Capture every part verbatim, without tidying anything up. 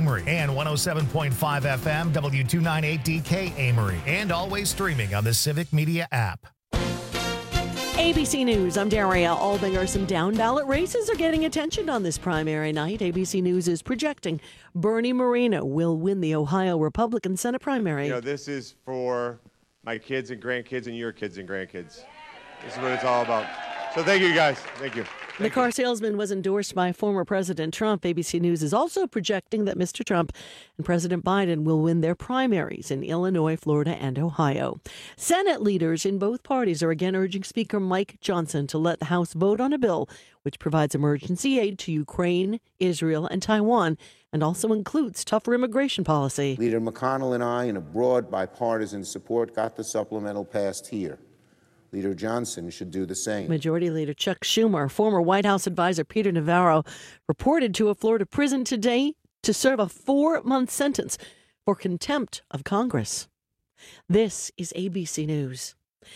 Amory, and one oh seven point five F M, W two ninety-eight D K Amory, and always streaming on the Civic Media app. A B C News, I'm Daria Albinger. Some down-ballot races are getting attention on this primary night. A B C News is projecting Bernie Moreno will win the Ohio Republican Senate primary. You know, this is for my kids and grandkids and your kids and grandkids. This is what it's all about. So thank you, guys. Thank you. The car salesman was endorsed by former President Trump. A B C News is also projecting that Mister Trump and President Biden will win their primaries in Illinois, Florida, and Ohio. Senate leaders in both parties are again urging Speaker Mike Johnson to let the House vote on a bill which provides emergency aid to Ukraine, Israel, and Taiwan, and also includes tougher immigration policy. Leader McConnell and I, in a broad bipartisan support, got the supplemental passed here. Leader Johnson should do the same. Majority Leader Chuck Schumer, former White House advisor Peter Navarro, reported to a Florida prison today to serve a four-month sentence for contempt of Congress. This is A B C News.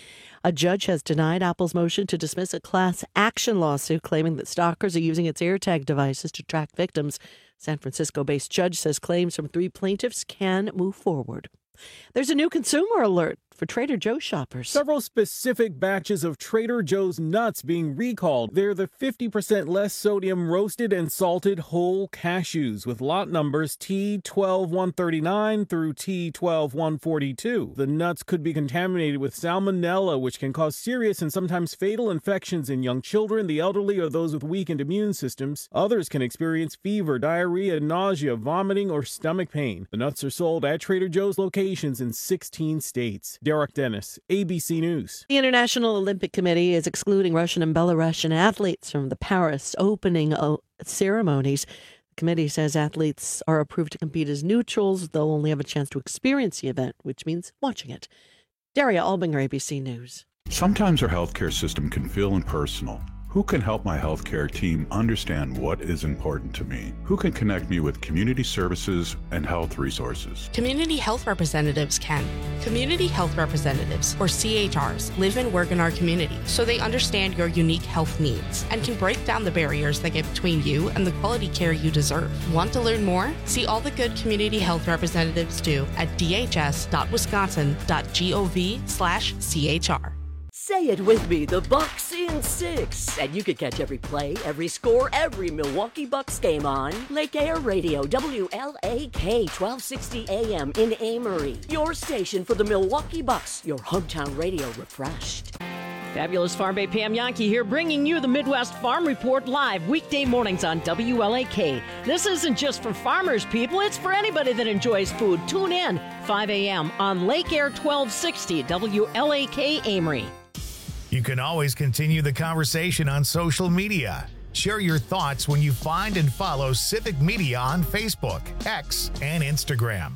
A judge has denied Apple's motion to dismiss a class action lawsuit claiming that stalkers are using its AirTag devices to track victims. San Francisco-based judge says claims from three plaintiffs can move forward. There's a new consumer alert for Trader Joe's shoppers. Several specific batches of Trader Joe's nuts being recalled. They're the fifty percent less sodium roasted and salted whole cashews with lot numbers T twelve one thirty-nine through T twelve one forty-two. The nuts could be contaminated with salmonella, which can cause serious and sometimes fatal infections in young children, the elderly, or those with weakened immune systems. Others can experience fever, diarrhea, nausea, vomiting, or stomach pain. The nuts are sold at Trader Joe's locations in sixteen states. Derek Dennis, A B C News. The International Olympic Committee is excluding Russian and Belarusian athletes from the Paris opening ceremonies. The committee says athletes are approved to compete as neutrals. They'll only have a chance to experience the event, which means watching it. Daria Albinger, A B C News. Sometimes our healthcare system can feel impersonal. Who can help my healthcare team understand what is important to me? Who can connect me with community services and health resources? Community health representatives can. Community health representatives, or C H Rs, live and work in our community, so they understand your unique health needs and can break down the barriers that get between you and the quality care you deserve. Want to learn more? See all the good community health representatives do at d h s dot wisconsin dot gov slash c h r. Say it with me, the Bucks in six. And you can catch every play, every score, every Milwaukee Bucks game on Lake Air Radio, W L A K, twelve sixty A M in Amory. Your station for the Milwaukee Bucks, your hometown radio refreshed. Fabulous Farm Bay Pam Yankee here, bringing you the Midwest Farm Report live weekday mornings on W L A K. This isn't just for farmers, people. It's for anybody that enjoys food. Tune in five a m on Lake Air twelve sixty W L A K Amory. You can always continue the conversation on social media. Share your thoughts when you find and follow Civic Media on Facebook, X, and Instagram.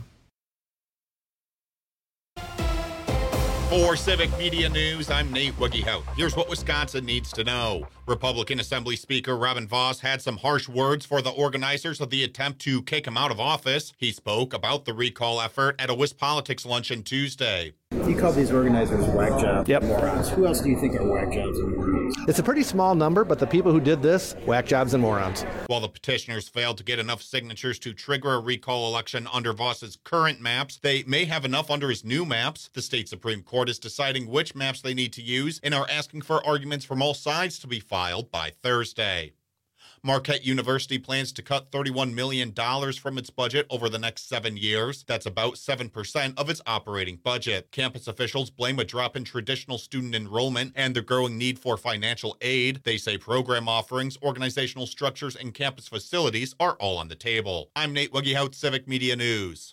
For Civic Media News, I'm Nate Wiggyhout. Here's what Wisconsin needs to know. Republican Assembly Speaker Robin Vos had some harsh words for the organizers of the attempt to kick him out of office. He spoke about the recall effort at a WisPolitics luncheon Tuesday. You call these organizers whack jobs, yep. morons. Who else do you think are whack jobs and morons? It's a pretty small number, but the people who did this, whack jobs and morons. While the petitioners failed to get enough signatures to trigger a recall election under Vos's current maps, they may have enough under his new maps. The state Supreme Court is deciding which maps they need to use and are asking for arguments from all sides to be filed by Thursday. Marquette University plans to cut thirty-one million dollars from its budget over the next seven years. That's about seven percent of its operating budget. Campus officials blame a drop in traditional student enrollment and the growing need for financial aid. They say program offerings, organizational structures, and campus facilities are all on the table. I'm Nate Wiggyhout, Civic Media News.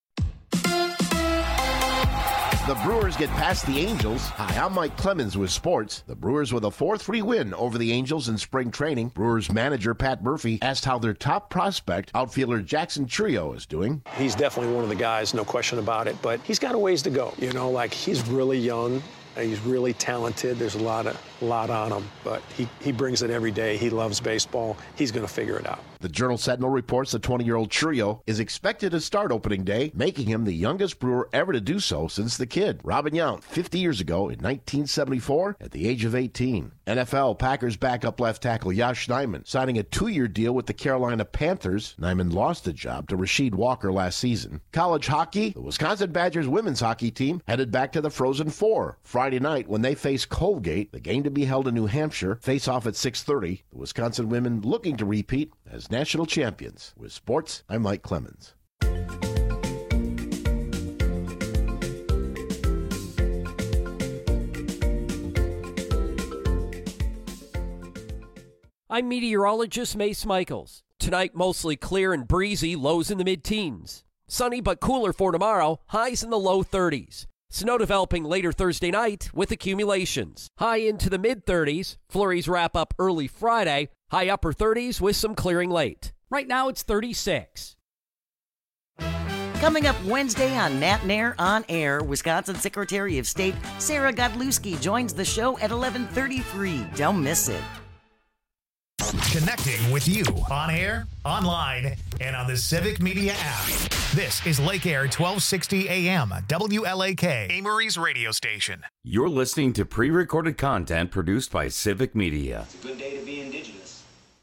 The Brewers get past the Angels. Hi, I'm Mike Clemens with sports. The Brewers with a four three win over the Angels in spring training. Brewers manager Pat Murphy asked how their top prospect, outfielder Jackson Chourio, is doing. He's definitely one of the guys, no question about it, but he's got a ways to go. You know, like he's really young. He's really talented. There's a lot of lot on him, but he, he brings it every day. He loves baseball. He's going to figure it out. The Journal-Sentinel reports the twenty-year-old Chourio is expected to start opening day, making him the youngest Brewer ever to do so since the kid, Robin Yount, fifty years ago in nineteen seventy-four at the age of eighteen. N F L, Packers backup left tackle Yosh Nijman signing a two-year deal with the Carolina Panthers. Nijman lost the job to Rasheed Walker last season. College hockey, the Wisconsin Badgers women's hockey team headed back to the Frozen Four Friday night when they face Colgate. The game to be held in New Hampshire. Face off at six thirty. The Wisconsin women looking to repeat as national champions. With sports, I'm Mike Clemens. I'm meteorologist Mace Michaels. Tonight, mostly clear and breezy, lows in the mid-teens. Sunny but cooler for tomorrow, highs in the low thirties. Snow developing later Thursday night with accumulations. High into the mid-thirties, flurries wrap up early Friday, high upper thirties with some clearing late. Right now, it's thirty-six. Coming up Wednesday on Nat Nair On Air, Wisconsin Secretary of State Sarah Godlewski joins the show at eleven thirty-three. Don't miss it. Connecting with you on air, online, and on the Civic Media app. This is Lake Air twelve sixty A M, W L A K, Amory's radio station. You're listening to pre-recorded content produced by Civic Media. It's a good day to be indigenous.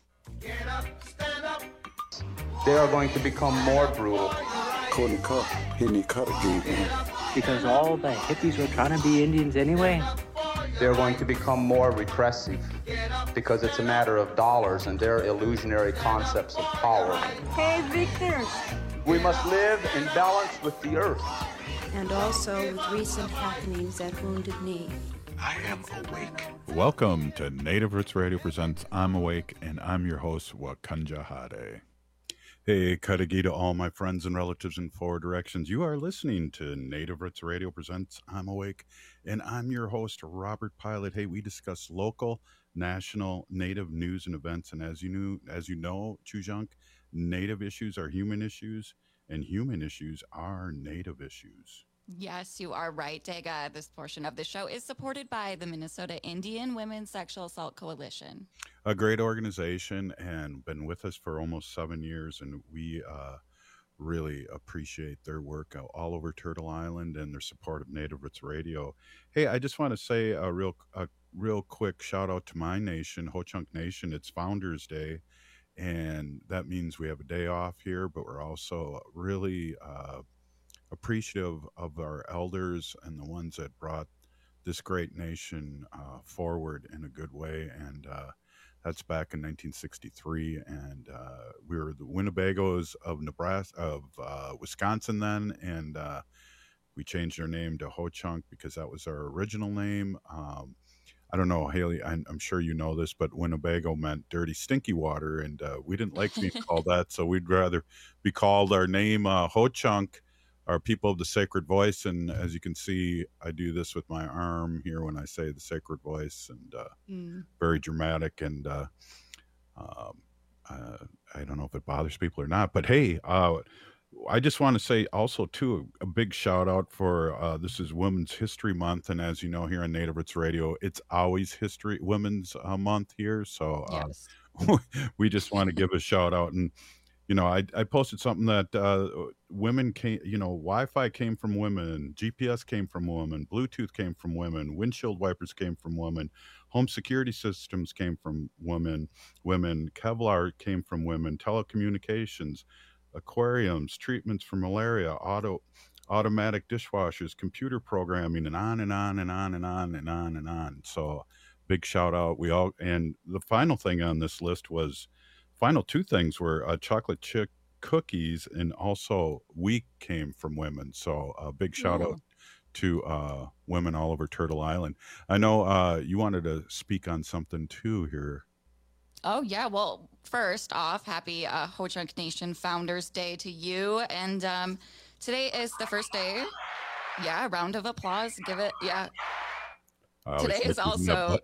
Get up, stand up. They are going to become more brutal. Couldn't cut, hitting cut again. Because all the hippies were trying to be Indians anyway. They're going to become more repressive because it's a matter of dollars and their illusionary concepts of power. Hey, Victor. We must live in balance with the earth. And also with recent happenings at Wounded Knee. I am awake. Welcome to Native Roots Radio presents I'm Awake, and I'm your host, Wakanja Hade. Hey, Kadagi to all my friends and relatives in four directions. You are listening to Native Roots Radio presents I'm Awake, and I'm your host, Robert Pilot. Hey, we discuss local, national, Native news and events, and as you knew, as you know, Chujunk, Native issues are human issues, and human issues are Native issues. Yes, you are right, Dega. This portion of the show is supported by the Minnesota Indian Women's Sexual Assault Coalition. A great organization and been with us for almost seven years, and we uh, really appreciate their work all over Turtle Island and their support of Native Roots Radio. Hey, I just want to say a real, a real quick shout out to my nation, Ho-Chunk Nation. It's Founders Day, and that means we have a day off here, but we're also really uh, appreciative of our elders and the ones that brought this great nation uh, forward in a good way. And uh, that's back in nineteen sixty-three. And uh, we were the Winnebagos of Nebraska, of uh, Wisconsin then. And uh, we changed our name to Ho-Chunk because that was our original name. Um, I don't know, Haley, I'm, I'm sure you know this, but Winnebago meant dirty, stinky water. And uh, we didn't like being called that. So we'd rather be called our name, uh, Ho-Chunk, our people of the sacred voice. And as you can see, I do this with my arm here when I say the sacred voice, and uh, mm. very dramatic. And uh, um, uh, I don't know if it bothers people or not, but hey, uh, I just want to say also too, a big shout out for, uh, this is Women's History Month. And as you know, here on Native Roots Radio, it's always History Women's uh, Month here. So uh, yes. we just want to give a shout out. And you know, I, I posted something that uh, women came, you know, Wi-Fi came from women, G P S came from women, Bluetooth came from women, windshield wipers came from women, home security systems came from women, women, Kevlar came from women, telecommunications, aquariums, treatments for malaria, auto, automatic dishwashers, computer programming, and on and on and on and on and on and on. So big shout out. We all, and the final thing on this list was, final two things were uh, chocolate chip cookies, and also wheat came from women. So a uh, big shout yeah. out to uh, women all over Turtle Island. I know uh, you wanted to speak on something too here. Oh, yeah. Well, first off, happy uh, Ho-Chunk Nation Founders Day to you. And um, today is the first day. Yeah, a round of applause. Give it. Yeah. Today is also...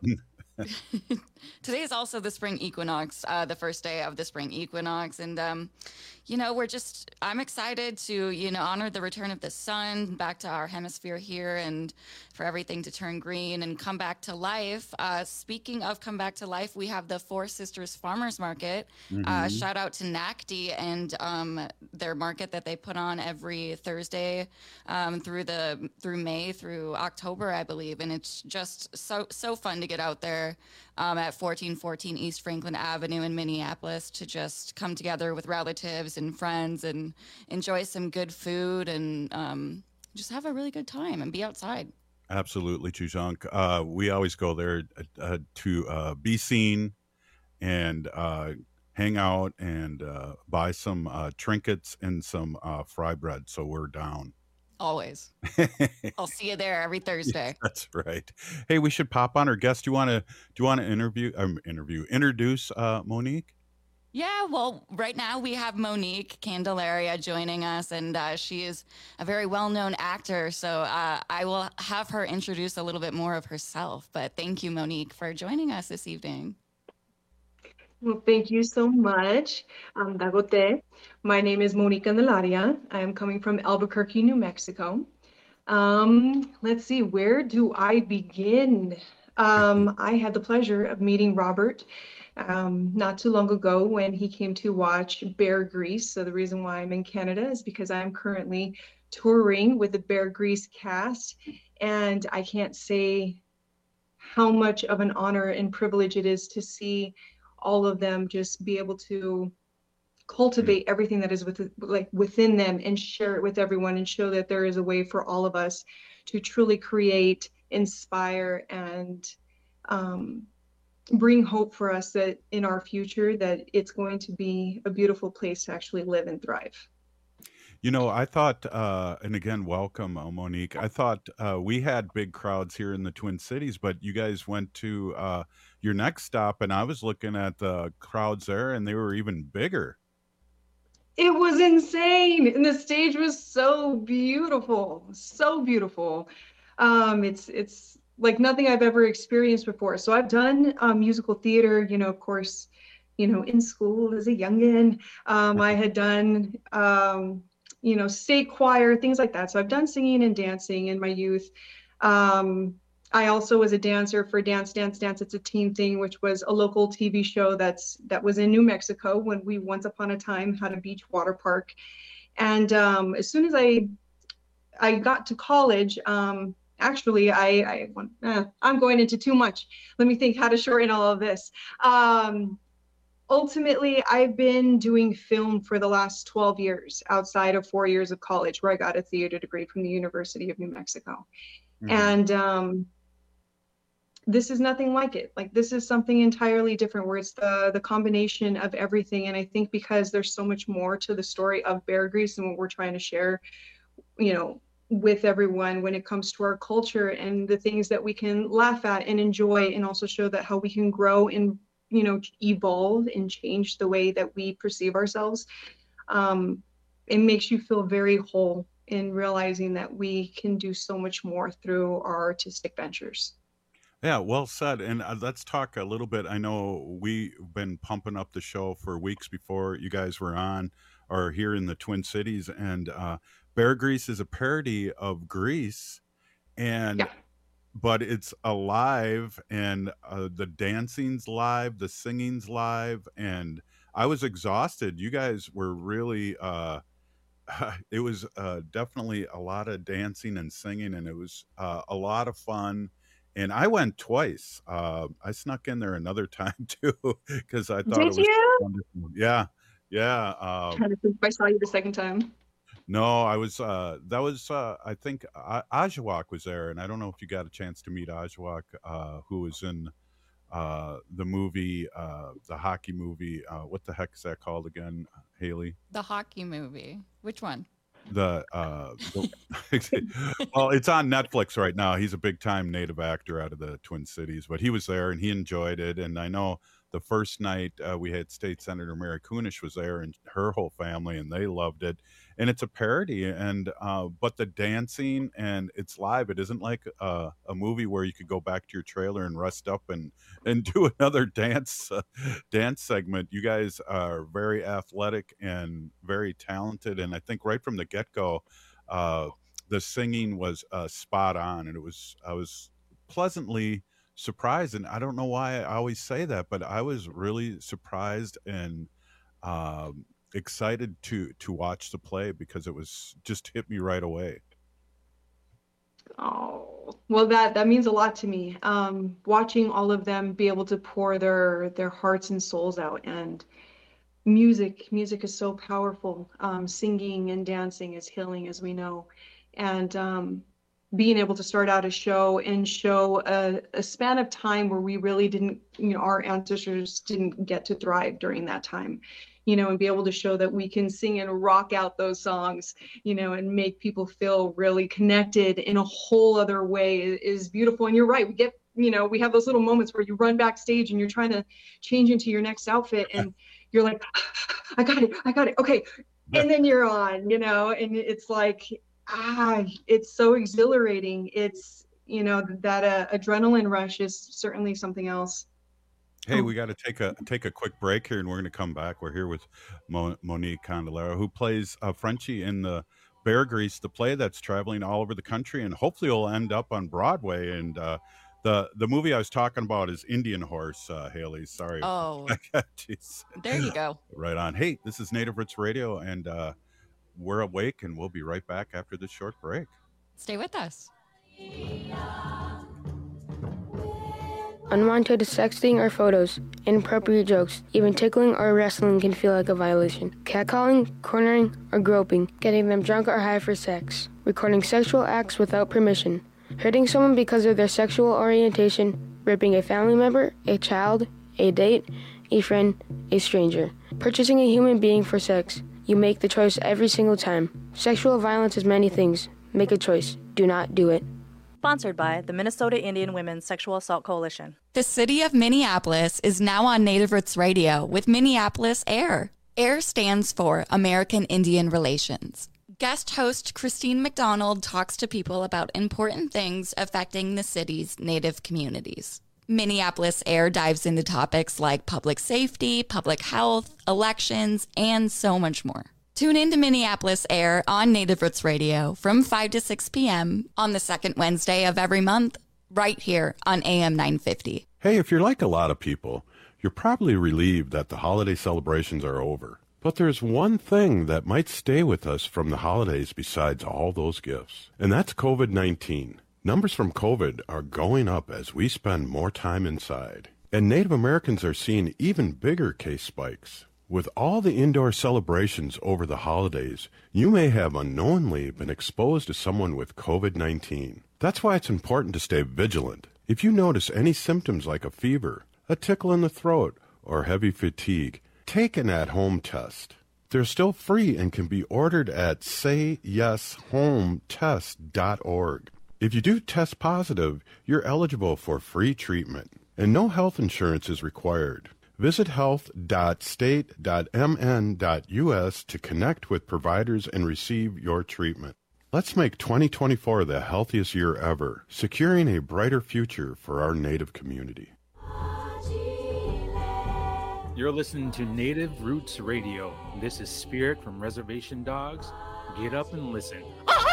Today is also the spring equinox, uh, the first day of the spring equinox. And, um, you know, we're just, I'm excited to, you know, honor the return of the sun back to our hemisphere here, and for everything to turn green and come back to life. Uh, speaking of come back to life, we have the Four Sisters Farmers Market. Mm-hmm. Uh, shout out to N A C D and um, their market that they put on every Thursday um, through the through May through October, I believe. And it's just so, so fun to get out there. um, at fourteen fourteen East Franklin Avenue in Minneapolis to just come together with relatives and friends and enjoy some good food and um, just have a really good time and be outside. Absolutely, Chuzhank. Uh, we always go there uh, to uh, be seen and uh, hang out and uh, buy some uh, trinkets and some uh, fry bread. So we're down. Always. I'll see you there every Thursday. That's right. Hey, we should pop on our guest. Do you want to do you want to interview um, interview introduce uh, Monique? Yeah, well, right now we have Monique Candelaria joining us, and uh, she is a very well-known actor. So uh, I will have her introduce a little bit more of herself. But thank you, Monique, for joining us this evening. Well, thank you so much, um, Dagote. My name is Monique Candelaria. I am coming from Albuquerque, New Mexico. Um, let's see, where do I begin? Um, I had the pleasure of meeting Robert um, not too long ago when he came to watch Bear Grease. So the reason why I'm in Canada is because I'm currently touring with the Bear Grease cast, and I can't say how much of an honor and privilege it is to see all of them just be able to cultivate everything that is with, like within them and share it with everyone and show that there is a way for all of us to truly create, inspire, and um, bring hope for us that in our future that it's going to be a beautiful place to actually live and thrive. You know, I thought, uh, and again, welcome, uh, Monique. I thought uh, we had big crowds here in the Twin Cities, but you guys went to uh, your next stop, and I was looking at the crowds there, and they were even bigger. It was insane, and the stage was so beautiful, so beautiful. Um, it's it's like nothing I've ever experienced before. So I've done um, musical theater, you know, of course, you know, in school as a youngin. Um, I had done. Um, you know, state choir, things like that. So I've done singing and dancing in my youth. Um, I also was a dancer for Dance, Dance, Dance. It's a Teen Thing, which was a local T V show that's that was in New Mexico when we once upon a time had a beach water park. And um, as soon as I I got to college, um, actually, I, I uh, I'm going into too much. Let me think how to shorten all of this. Um, Ultimately, I've been doing film for the last twelve years outside of four years of college, where I got a theater degree from the University of New Mexico. Mm-hmm. And um, this is nothing like it. Like, this is something entirely different, where it's the, the combination of everything. And I think because there's so much more to the story of Bear Grease and what we're trying to share, you know, with everyone when it comes to our culture and the things that we can laugh at and enjoy, and also show that how we can grow and you know, evolve and change the way that we perceive ourselves. Um, it makes you feel very whole in realizing that we can do so much more through our artistic ventures. Yeah, well said. And uh, let's talk a little bit. I know we've been pumping up the show for weeks before you guys were on or here in the Twin Cities. And uh, Bear Grease is a parody of Grease. And yeah. But it's alive, and uh, the dancing's live, the singing's live, and I was exhausted. You guys were really, uh, it was uh, definitely a lot of dancing and singing, and it was uh, a lot of fun. And I went twice. Uh, I snuck in there another time too, because I thought Did it was you? wonderful. Yeah, yeah. Um, I saw you the second time. No, I was, uh, that was, uh, I think uh, Ajawak was there, and I don't know if you got a chance to meet Ajawak, uh, who was in uh, the movie, uh, the hockey movie. Uh, what the heck is that called again, Haley? The hockey movie. Which one? The, uh, the well, it's on Netflix right now. He's a big time native actor out of the Twin Cities, but he was there and he enjoyed it. And I know the first night uh, we had State Senator Mary Kunish was there and her whole family, and they loved it. And it's a parody, and uh, but the dancing, and it's live. It isn't like a, a movie where you could go back to your trailer and rest up and and do another dance uh, dance segment. You guys are very athletic and very talented, and I think right from the get go, uh, the singing was uh, spot on, and it was I was pleasantly surprised. And I don't know why I always say that, but I was really surprised and um, excited to to watch the play, because it was just hit me right away. Oh, well, that that means a lot to me. Um, watching all of them be able to pour their their hearts and souls out, and music, music is so powerful. Um, singing and dancing is healing, as we know, and um, being able to start out a show and show a, a span of time where we really didn't, you know, our ancestors didn't get to thrive during that time, you know, and be able to show that we can sing and rock out those songs, you know, and make people feel really connected in a whole other way is beautiful. And you're right, we get, you know, we have those little moments where you run backstage and you're trying to change into your next outfit and you're like, I got it, I got it, okay. And then you're on, you know, and it's like, ah, it's so exhilarating. It's, you know, that uh, adrenaline rush is certainly something else. Hey, we got to take a take a quick break here, and we're going to come back. We're here with Mo- Monique Candelera, who plays uh, Frenchie in the Bear Grease, the play that's traveling all over the country, and hopefully will end up on Broadway. And uh, the the movie I was talking about is Indian Horse. Uh, Haley, sorry. Oh, Jeez. There you go. Right on. Hey, this is Native Roots Radio, and uh, we're awake, and we'll be right back after this short break. Stay with us. Unwanted sexting or photos, inappropriate jokes, even tickling or wrestling can feel like a violation. Catcalling, cornering, or groping, getting them drunk or high for sex, recording sexual acts without permission, hurting someone because of their sexual orientation, raping a family member, a child, a date, a friend, a stranger, purchasing a human being for sex. You make the choice every single time. Sexual violence is many things. Make a choice. Do not do it. Sponsored by the Minnesota Indian Women's Sexual Assault Coalition. The city of Minneapolis is now on Native Roots Radio with Minneapolis AIR. AIR stands for American Indian Relations. Guest host Christine McDonald talks to people about important things affecting the city's Native communities. Minneapolis AIR dives into topics like public safety, public health, elections, and so much more. Tune in to Minneapolis AIR on Native Roots Radio from five to six p.m. on the second Wednesday of every month, right here on A M nine fifty. Hey, if you're like a lot of people, you're probably relieved that the holiday celebrations are over. But there's one thing that might stay with us from the holidays besides all those gifts, and that's COVID nineteen. Numbers from COVID are going up as we spend more time inside, and Native Americans are seeing even bigger case spikes. With all the indoor celebrations over the holidays, you may have unknowingly been exposed to someone with COVID nineteen. That's why it's important to stay vigilant. If you notice any symptoms like a fever, a tickle in the throat, or heavy fatigue, take an at-home test. They're still free and can be ordered at say yes home test dot org. If you do test positive, you're eligible for free treatment, and no health insurance is required. Visit health dot state dot m n dot u s to connect with providers and receive your treatment. Let's make twenty twenty-four the healthiest year ever, securing a brighter future for our Native community. You're listening to Native Roots Radio. This is Spirit from Reservation Dogs. Get up and listen.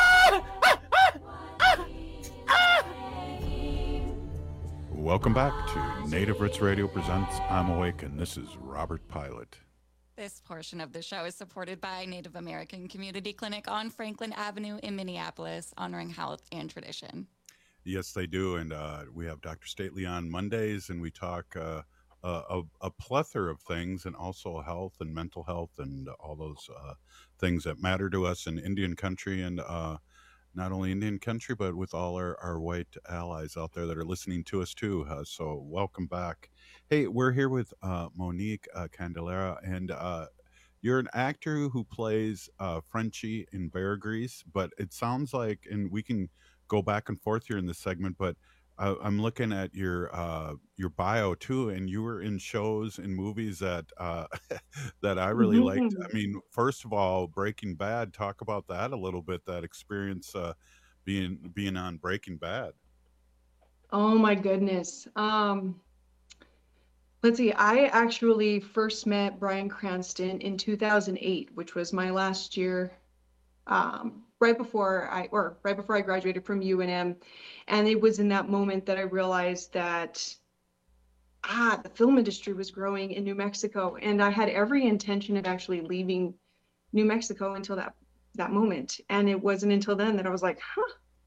Welcome back to Native Roots Radio presents I'm Awake, and this is Robert Pilot. This portion of the show is supported by Native American Community Clinic on Franklin Avenue in Minneapolis, honoring health and tradition. Yes, they do, and uh, we have Doctor Stately on Mondays, and we talk uh, uh, a, a plethora of things, and also health and mental health and all those uh, things that matter to us in Indian country, and uh, not only Indian country, but with all our, our white allies out there that are listening to us too. Uh, so welcome back. Hey, we're here with uh, Monique uh, Candelera, and uh, you're an actor who plays uh, Frenchie in Bear Grease, but it sounds like, and we can go back and forth here in this segment, but uh, I'm looking at your uh, your bio too, and you were in shows and movies that uh, that I really Mm-hmm. liked. I mean, first of all, Breaking Bad. Talk about that a little bit. That experience uh, being being on Breaking Bad. Oh my goodness. Um, let's see. I actually first met Bryan Cranston in two thousand eight, which was my last year, um, right before I, or right before I graduated from U N M. And it was in that moment that I realized that, ah, the film industry was growing in New Mexico. And I had every intention of actually leaving New Mexico until that, that moment. And it wasn't until then that I was like, huh,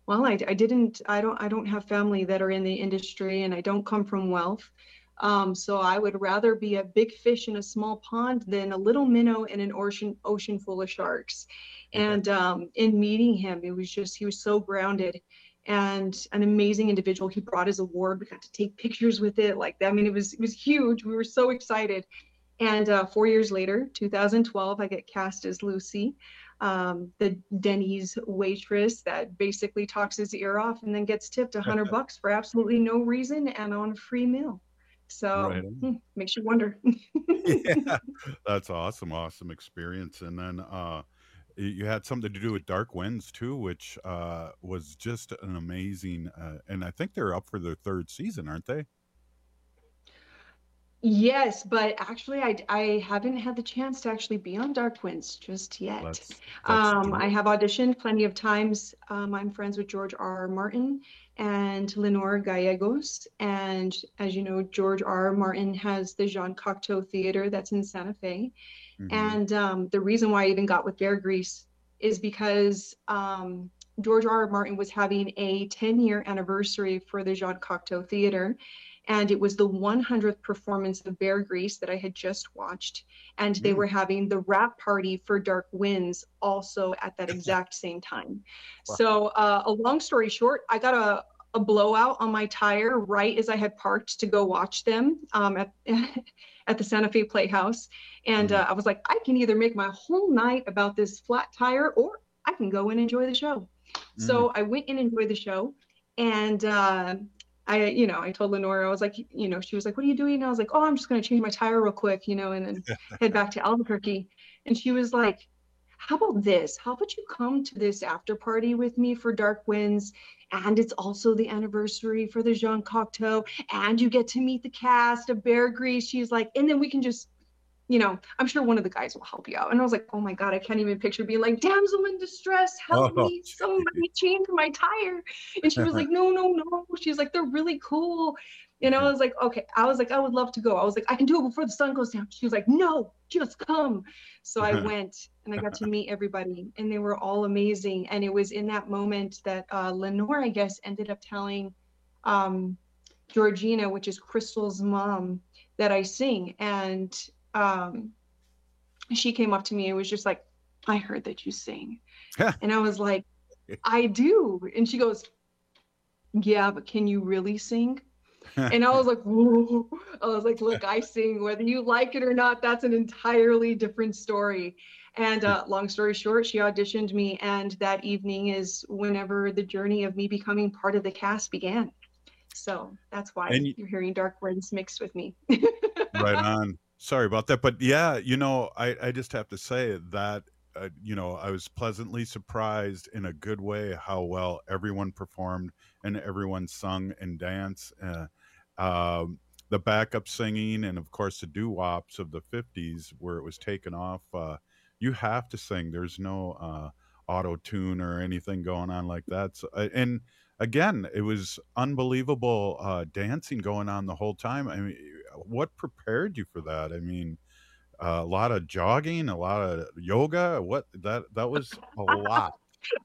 well, I, I didn't, I don't, I don't have family that are in the industry, and I don't come from wealth. Um, so I would rather be a big fish in a small pond than a little minnow in an ocean, ocean full of sharks. And um, in meeting him, it was just, he was so grounded and an amazing individual. He brought his award. We got to take pictures with it. Like, I mean, it was, it was huge. We were so excited. And uh, four years later, two thousand twelve, I get cast as Lucy, um, the Denny's waitress that basically talks his ear off and then gets tipped a hundred bucks for absolutely no reason and on a free meal. So Right. hmm, makes you wonder. Yeah, that's awesome. Awesome experience. And then uh, y- you had something to do with Dark Winds too, which uh, was just an amazing. Uh, and I think they're up for their third season, aren't they? Yes, but actually, I, I haven't had the chance to actually be on Dark Winds just yet. Let's let's Um, do I it. have auditioned plenty of times. Um, I'm friends with George R. R. Martin and Lenore Gallegos. And as you know, George R. R. Martin has the Jean Cocteau Theater that's in Santa Fe. Mhm. And um, the reason why I even got with Bear Grease is because um, George R. R. Martin was having a ten year anniversary for the Jean Cocteau Theater. And it was the one hundredth performance of Bear Grease that I had just watched. And they Mm. were having the wrap party for Dark Winds also at that exact same time. Wow. So uh, a long story short, I got a, a blowout on my tire right as I had parked to go watch them um, at, at the Santa Fe Playhouse. And uh, I was like, I can either make my whole night about this flat tire, or I can go and enjoy the show. So I went and enjoyed the show. And uh, I, you know, I told Lenore, I was like, you know, she was like, what are you doing? And I was like, oh, I'm just going to change my tire real quick, you know, and then head back to Albuquerque. And she was like, how about this? How about you come to this after party with me for Dark Winds? And it's also the anniversary for the Jean Cocteau. And you get to meet the cast of Bear Grease. She's like, and then we can just, you know, I'm sure one of the guys will help you out. And I was like, oh my God, I can't even picture being like, damsel in distress, help Oh, me, somebody change my tire. And she was like, no, no, no. She's like, they're really cool. And I was like, okay. I was like, I would love to go. I was like, I can do it before the sun goes down. She was like, no, just come. So I went and I got to meet everybody, and they were all amazing. And it was in that moment that uh, Lenore, I guess, ended up telling um, Georgina, which is Crystal's mom, that I sing. And um, she came up to me and was just like, I heard that you sing. And I was like, I do. And she goes, yeah, but can you really sing? And I was like, whoa. I was like, look, I sing, whether you like it or not, that's an entirely different story. And uh, long story short, she auditioned me. And that evening is whenever the journey of me becoming part of the cast began. So that's why And y- you're hearing Dark Winds mixed with me. Right on. Sorry about that, but yeah, you know, I I just have to say that uh, you know, I was pleasantly surprised in a good way how well everyone performed and everyone sung and danced. Uh, um, the backup singing and of course the doo-wops of the fifties where it was taken off. Uh, you have to sing. There's no uh, auto tune or anything going on like that. So, uh, and again, it was unbelievable uh, dancing going on the whole time. I mean, what prepared you for that? I mean, uh, a lot of jogging, a lot of yoga. What that that was a lot.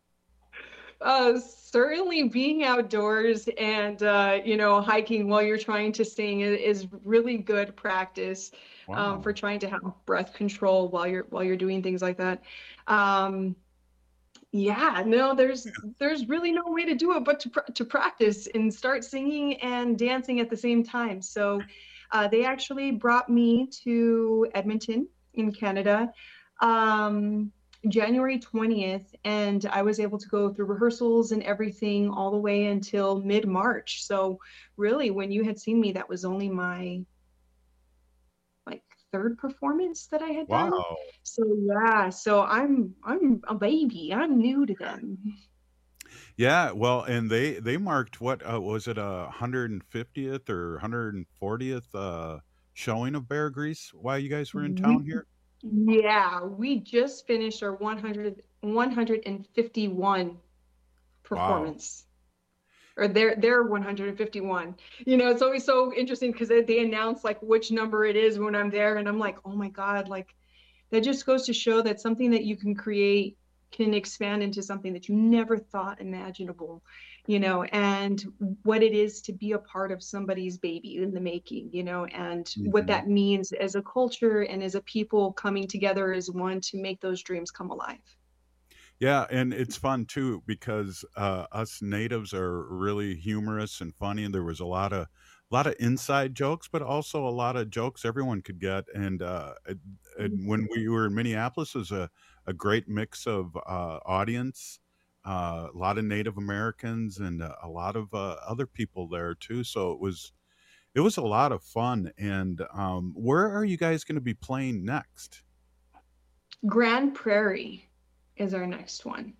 Uh, certainly being outdoors and, uh, you know, hiking while you're trying to sing is, is really good practice um, Wow. for trying to have breath control while you're while you're doing things like that. Um, yeah, no, there's there's really no way to do it but to pr- to practice and start singing and dancing at the same time. So uh, they actually brought me to Edmonton in Canada. Um, January twentieth, and I was able to go through rehearsals and everything all the way until mid-March. So really, when you had seen me, that was only my like third performance that I had done. Wow. So yeah, so I'm I'm a baby. I'm new to them. Yeah, well, and they they marked what uh, was it a one hundred fiftieth or one hundred fortieth uh, showing of Bear Grease while you guys were in town here? Yeah, we just finished our one hundred, one hundred fifty-one performance. Or their their one hundred fifty-one. You know, it's always so interesting because they, they announce like which number it is when I'm there, and I'm like, oh my God, like that just goes to show that something that you can create can expand into something that you never thought imaginable, you know, and what it is to be a part of somebody's baby in the making, you know, and mm-hmm. what that means as a culture and as a people coming together as one to make those dreams come alive. Yeah, and it's fun too because uh, us natives are really humorous and funny, and there was a lot of a lot of inside jokes, but also a lot of jokes everyone could get. And, uh, and when we were in Minneapolis, it was a, a great mix of uh, audience, uh, a lot of Native Americans, and uh, a lot of uh, other people there too. So it was it was a lot of fun. And um, where are you guys going to be playing next? Grand Prairie is our next one.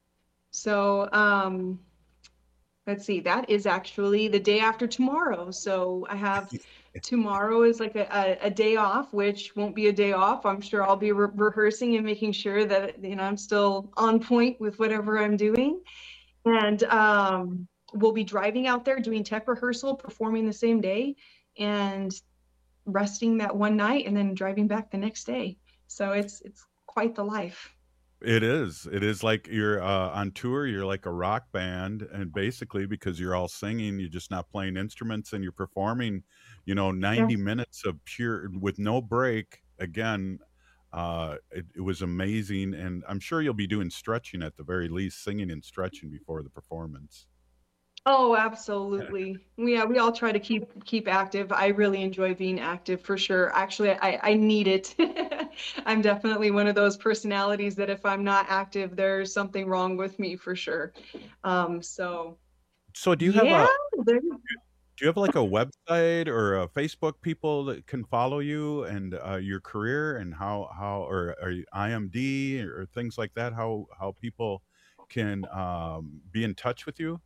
So um, let's see, that is actually the day after tomorrow. So I have tomorrow is like a, a, a day off, which won't be a day off. I'm sure I'll be re- rehearsing and making sure that, you know, I'm still on point with whatever I'm doing. And um, we'll be driving out there, doing tech rehearsal, performing the same day, and resting that one night, and then driving back the next day. So it's it's quite the life. It is. It is like you're uh, on tour. You're like a rock band, and basically because you're all singing, you're just not playing instruments, and you're performing, you know, ninety yeah. minutes of pure with no break. Again, uh, it, it was amazing, and I'm sure you'll be doing stretching at the very least, singing and stretching before the performance. Oh, absolutely. Yeah, we all try to keep keep active. I really enjoy being active for sure. Actually, I, I need it. I'm definitely one of those personalities that if I'm not active, there's something wrong with me for sure. Um, so. So do you have yeah, a do you have like a website or a Facebook people that can follow you and uh, your career and how how or, or I M D or things like that? How how people can um, be in touch with you?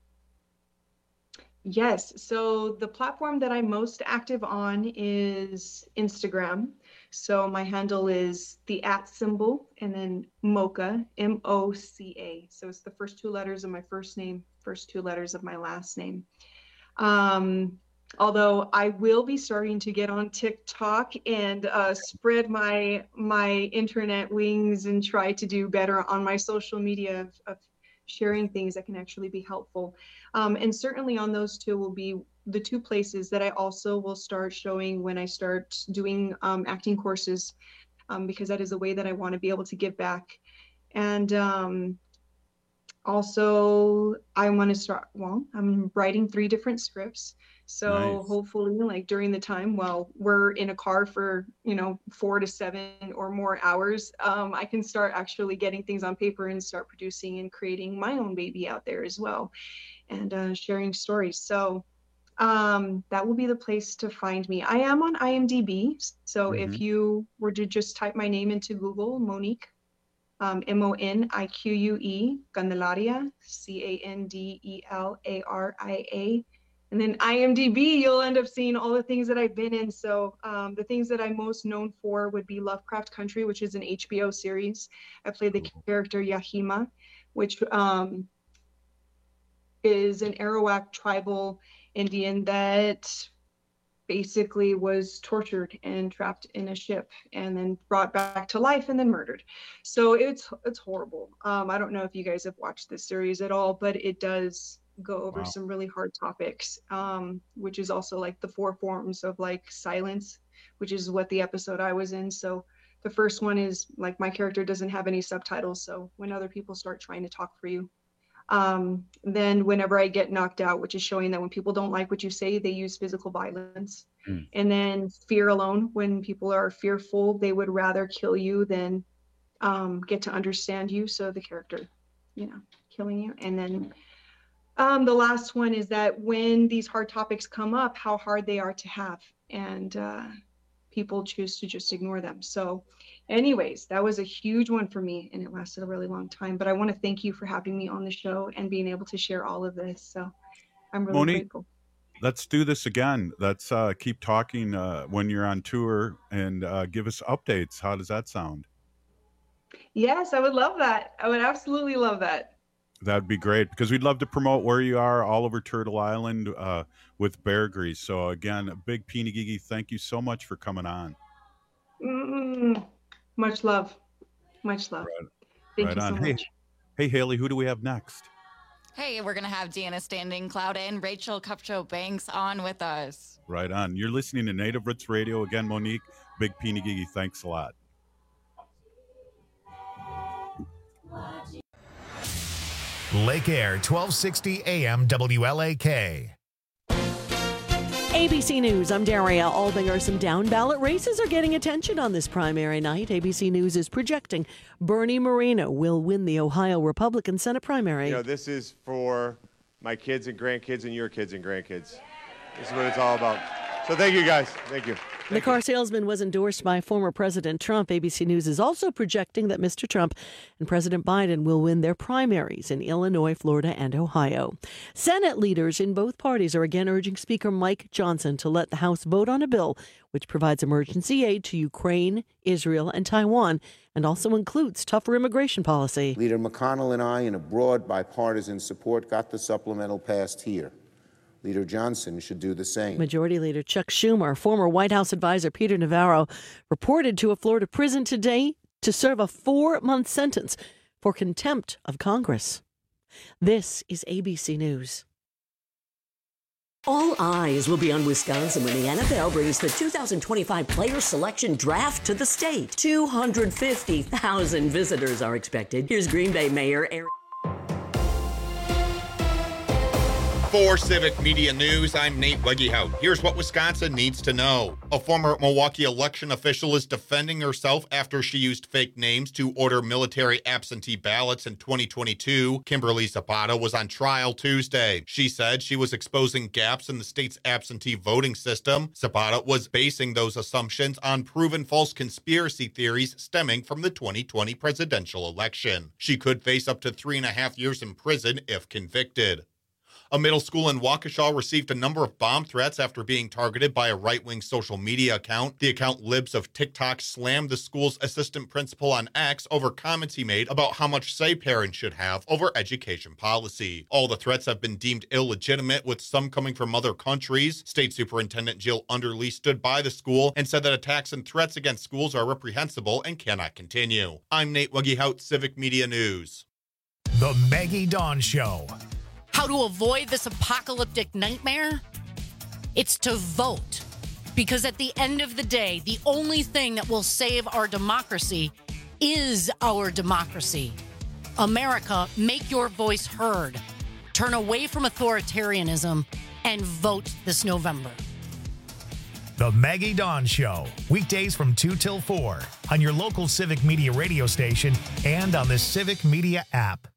Yes. So the platform that I'm most active on is Instagram. So my handle is the at symbol and then Mocha, M O C A. So it's the first two letters of my first name, first two letters of my last name. Um, although I will be starting to get on TikTok and uh, spread my my internet wings and try to do better on my social media of, of sharing things that can actually be helpful. Um, and certainly on those two will be the two places that I also will start showing when I start doing um, acting courses, um, because that is a way that I want to be able to give back. And um, also I want to start, well, I'm writing three different scripts. So nice. Hopefully like during the time while we're in a car for, you know, four to seven or more hours, um, I can start actually getting things on paper and start producing and creating my own baby out there as well, and uh, sharing stories. So um, that will be the place to find me. I am on I M D B. So mm-hmm. if you were to just type my name into Google, Monique, um, M O N I Q U E, Candelaria, C A N D E L A R I A, and then I M D B, you'll end up seeing all the things that I've been in. So um, the things that I'm most known for would be Lovecraft Country, which is an H B O series. I played the character Yahima, which um, is an Arawak tribal Indian that basically was tortured and trapped in a ship and then brought back to life and then murdered. So it's it's horrible. Um, I don't know if you guys have watched this series at all, but it does go over wow. some really hard topics, um, which is also like the four forms of like silence, which is what the episode I was in. So the first one is like my character doesn't have any subtitles. So when other people start trying to talk for you, um, then whenever I get knocked out, which is showing that when people don't like what you say, they use physical violence. Mm. And then fear alone, when people are fearful, they would rather kill you than um, get to understand you. So the character, you know, killing you. And then Um, the last one is that when these hard topics come up, how hard they are to have, and uh, people choose to just ignore them. So anyways, that was a huge one for me, and it lasted a really long time. But I want to thank you for having me on the show and being able to share all of this. So I'm really Monique, grateful. Let's do this again. Let's uh, keep talking uh, when you're on tour and uh, give us updates. How does that sound? Yes, I would love that. I would absolutely love that. That'd be great, because we'd love to promote where you are all over Turtle Island uh, with Bear Grease. So again, a big Pinigigi, thank you so much for coming on. Mm, much love. Much love. Right. Thank right you on. so Hey, much. hey, Haley, who do we have next? Hey, we're going to have Deanna Standing Cloud and Rachel Cupcho Banks on with us. Right on. You're listening to Native Roots Radio. Again, Monique, Big Peenagigi, thanks a lot. Lake Air, twelve sixty A M W L A K. A B C News, I'm Daria Albinger. Some down-ballot races are getting attention on this primary night. A B C News is projecting Bernie Moreno will win the Ohio Republican Senate primary. You know, this is for my kids and grandkids and your kids and grandkids. This is what it's all about. So thank you, guys. Thank you. The car salesman was endorsed by former President Trump. A B C News is also projecting that Mister Trump and President Biden will win their primaries in Illinois, Florida, and Ohio. Senate leaders in both parties are again urging Speaker Mike Johnson to let the House vote on a bill which provides emergency aid to Ukraine, Israel, and Taiwan, and also includes tougher immigration policy. Leader McConnell and I, in a broad bipartisan support, got the supplemental passed here. Leader Johnson should do the same. Majority Leader Chuck Schumer, former White House advisor Peter Navarro, reported to a Florida prison today to serve a four-month sentence for contempt of Congress. This is A B C News. All eyes will be on Wisconsin when the N F L brings the two thousand twenty-five player selection draft to the state. two hundred fifty thousand visitors are expected. Here's Green Bay Mayor Eric. For Civic Media News, I'm Nate Wegehout. Here's what Wisconsin needs to know. A former Milwaukee election official is defending herself after she used fake names to order military absentee ballots in twenty twenty-two. Kimberly Zapata was on trial Tuesday. She said she was exposing gaps in the state's absentee voting system. Zapata was basing those assumptions on proven false conspiracy theories stemming from the twenty twenty presidential election. She could face up to three and a half years in prison if convicted. A middle school in Waukesha received a number of bomb threats after being targeted by a right-wing social media account. The account Libs of TikTok slammed the school's assistant principal on X over comments he made about how much say parents should have over education policy. All the threats have been deemed illegitimate, with some coming from other countries. State Superintendent Jill Underly stood by the school and said that attacks and threats against schools are reprehensible and cannot continue. I'm Nate Wegehout, Civic Media News. The Maggie Dawn Show. How to avoid this apocalyptic nightmare? It's to vote. Because at the end of the day, the only thing that will save our democracy is our democracy. America, make your voice heard. Turn away from authoritarianism and vote this November. The Maggie Dawn Show, weekdays from two till four on your local Civic Media radio station and on the Civic Media app.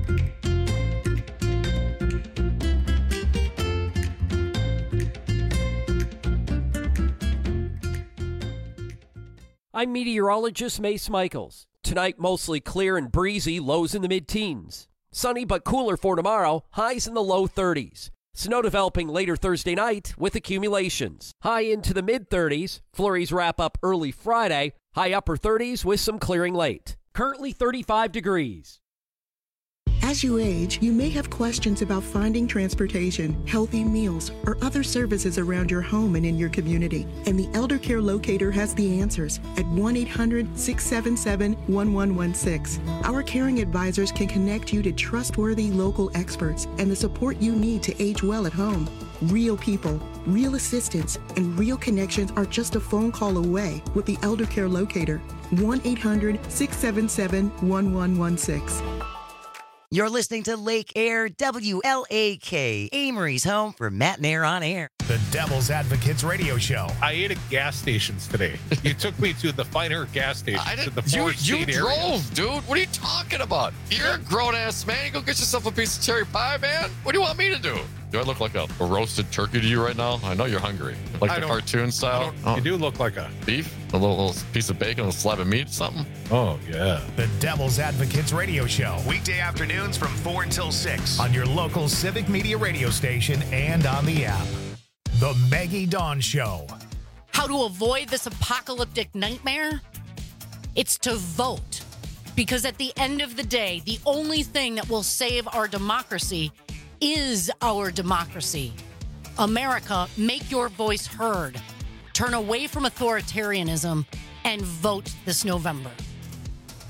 I'm meteorologist Mace Michaels. Tonight, mostly clear and breezy, lows in the mid-teens. Sunny but cooler for tomorrow, highs in the low thirties. Snow developing later Thursday night with accumulations. High into the mid-thirties, flurries wrap up early Friday, high upper thirties with some clearing late. Currently thirty-five degrees. As you age, you may have questions about finding transportation, healthy meals, or other services around your home and in your community. And the Elder Care Locator has the answers at one eight hundred, six seven seven, one one one six. Our caring advisors can connect you to trustworthy local experts and the support you need to age well at home. Real people, real assistance, and real connections are just a phone call away with the Elder Care Locator. one eight hundred, six seven seven, one one one six. You're listening to Lake Air W L A K, Amory's home for Matt Nair on Air. The Devil's Advocates Radio Show. I ate at gas stations today. You took me to the finer gas stations. I to the you you area. drove, dude. What are you talking about? You're a grown-ass man. You go get yourself a piece of cherry pie, man. What do you want me to do? Do I look like a, a roasted turkey to you right now? I know you're hungry. Like I the don't- cartoon style? I don't- You do look like a... Beef? A little, little piece of bacon, a little slab of meat, something? Oh, yeah. The Devil's Advocates Radio Show. Weekday afternoons from four until six on your local Civic Media radio station and on the app. The Maggie Dawn Show. How to avoid this apocalyptic nightmare? It's to vote. Because at the end of the day, the only thing that will save our democracy is our democracy. America, make your voice heard. Turn away from authoritarianism and vote this November.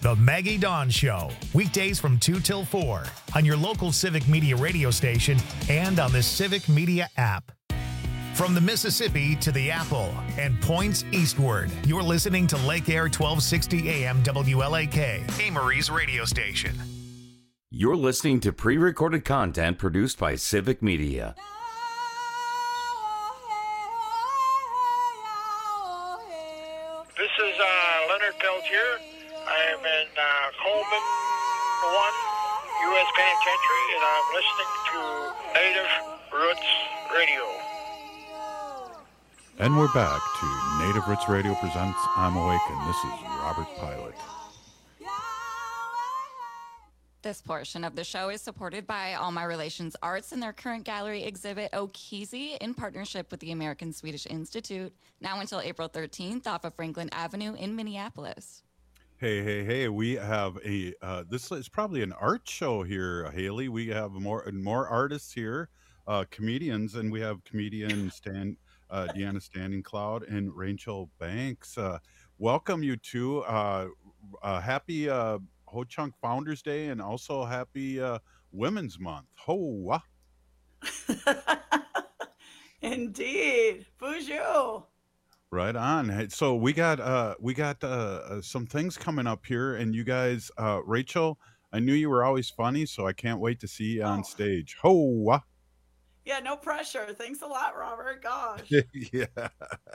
The Maggie Dawn Show, weekdays from two till four on your local Civic Media radio station and on the Civic Media app. From the Mississippi to the Apple and points eastward, you're listening to Lake Air twelve sixty A M W L A K, Amory's radio station. You're listening to pre-recorded content produced by Civic Media. This is uh, Leonard Peltier. I am in uh, Coleman one U S Penitentiary, and I'm listening to Native Roots Radio. And we're back to Native Roots Radio presents I'm Awake, and this is Robert Pilot. This portion of the show is supported by All My Relations Arts and their current gallery exhibit Okizi in partnership with the American Swedish Institute, now until April thirteenth off of Franklin Avenue in Minneapolis. Hey, hey, hey, we have a, uh, this is probably an art show here, Haley. We have more more artists here, uh, comedians, and we have comedian Stan, uh, Deanna Standing Cloud and Rachel Banks. Uh, welcome you two. Uh, uh, happy uh, Ho Chunk Founders Day, and also happy uh, Women's Month. Ho! Indeed. Bonjour. Right on. Hey, so we got uh we got uh, uh some things coming up here, and you guys, uh Rachel, I knew you were always funny, so I can't wait to see you on stage. Ho! Yeah, no pressure. Thanks a lot, Robert. Gosh. Yeah.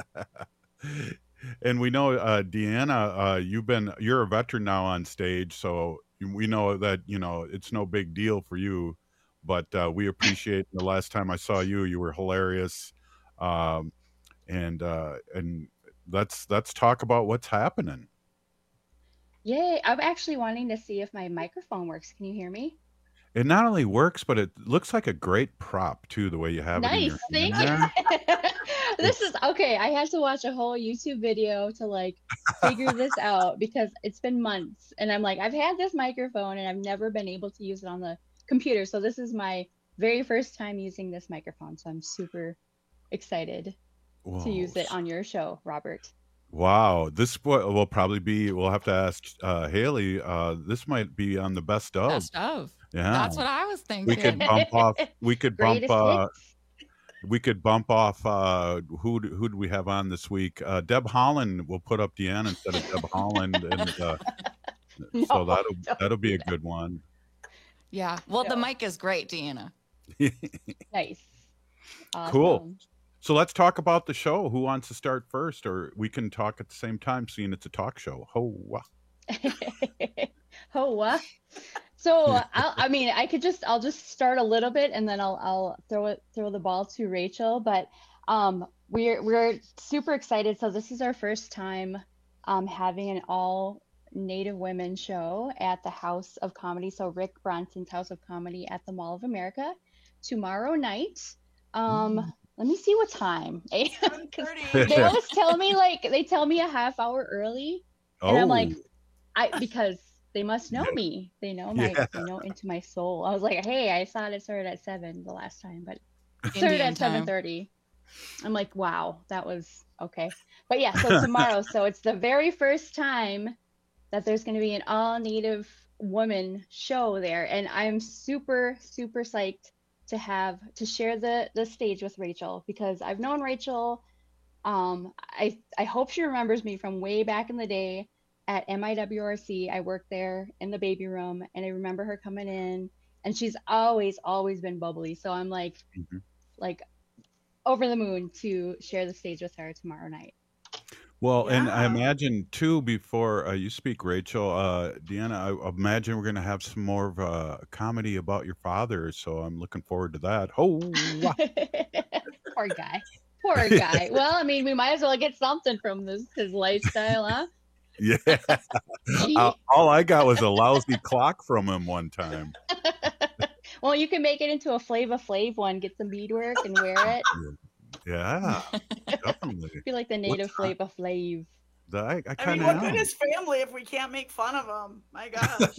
And we know, uh Deanna, uh you've been you're a veteran now on stage, so we know that, you know, it's no big deal for you, but uh we appreciate the last time I saw you, you were hilarious. Um and uh and let's let's talk about what's happening. Yay, I'm actually wanting to see if my microphone works. Can you hear me? It not only works, but it looks like a great prop too, the way you have it in Nice, your thank hand you. there. This is okay. I had to watch a whole YouTube video to like figure this out because it's been months, and I'm like, I've had this microphone and I've never been able to use it on the computer. So this is my very first time using this microphone. So I'm super excited Whoa. to use it on your show, Robert. Wow, this will, will probably be. We'll have to ask uh, Haley. Uh, this might be on the best of. Best of. Yeah, That's what I was thinking. we could bump off. We could bump. Greatest Uh, hits. we could bump off. Uh, who who do we have on this week? Uh, Deb Holland. We'll put up Deanna instead of Deb Holland, and uh, No, so that'll don't that'll be a good one. Yeah. Well, the mic is great, Deanna. Nice. Cool. Awesome. So let's talk about the show. Who wants to start first, or we can talk at the same time, seeing it's a talk show. Ho! Oh, what? So I'll, I mean, I could just I'll just start a little bit, and then I'll I'll throw it throw the ball to Rachel. But um, we're we're super excited. So this is our first time um, having an all Native women show at the House of Comedy. So Rick Bronson's House of Comedy at the Mall of America tomorrow night. Um, Mm. let me see what time. 'Cause they always tell me like they tell me a half hour early, and I'm like, Oh. I because they must know me. They know my Yeah. they know into my soul. I was like, hey, I thought it started at seven the last time, but it started Indian at seven time. thirty. I'm like, wow, that was okay. But yeah, so tomorrow, so it's the very first time that there's going to be an all Native woman show there, and I'm super super psyched to have to share the the stage with Rachel, because I've known Rachel. Um, I I hope she remembers me from way back in the day at M I W R C. I worked there in the baby room, and I remember her coming in, and she's always always been bubbly. So I'm like Mhm. like over the moon to share the stage with her tomorrow night. Well, and I imagine too, before uh, you speak, Rachel, uh, Deanna, I imagine we're going to have some more of a comedy about your father. So I'm looking forward to that. Oh, Poor guy. Poor guy. Well, I mean, we might as well get something from this his lifestyle, huh? yeah. Uh, all I got was a lousy clock from him one time. Well, you can make it into a Flava Flav one, get some beadwork and wear it. Yeah, definitely. Be like the native Flava Flav. The, I, I I kind mean, what of good am. is family if we can't make fun of them? My gosh.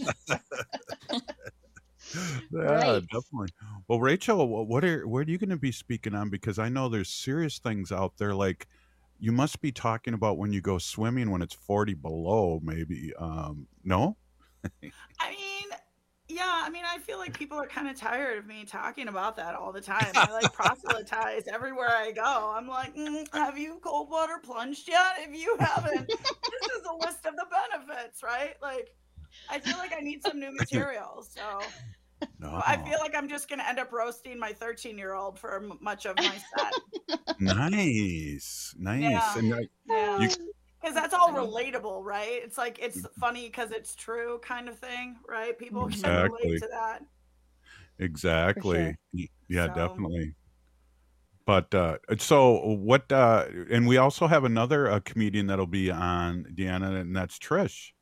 Yeah, Right. definitely. Well, Rachel, wh- what are what are you going to be speaking on? Because I know there's serious things out there. Like you must be talking about when you go swimming when it's forty below, maybe. Um, no. I mean, yeah, I mean, I feel like people are kind of tired of me talking about that all the time. I like proselytize everywhere I go. I'm like, mm, have you cold water plunged yet? If you haven't, this is a list of the benefits, right? Like, I feel like I need some new material. So No. I feel like I'm just going to end up roasting my thirteen year old for m- much of my set. Nice, nice. Yeah. And I, Yeah. you, Because that's all relatable, right? It's like, it's funny because it's true kind of thing, right? People can Exactly. relate to that. exactly. sure. Y- Yeah, So- definitely. But uh, so what? Uh, and we also have another uh, comedian that'll be on, Deanna, and that's Trish.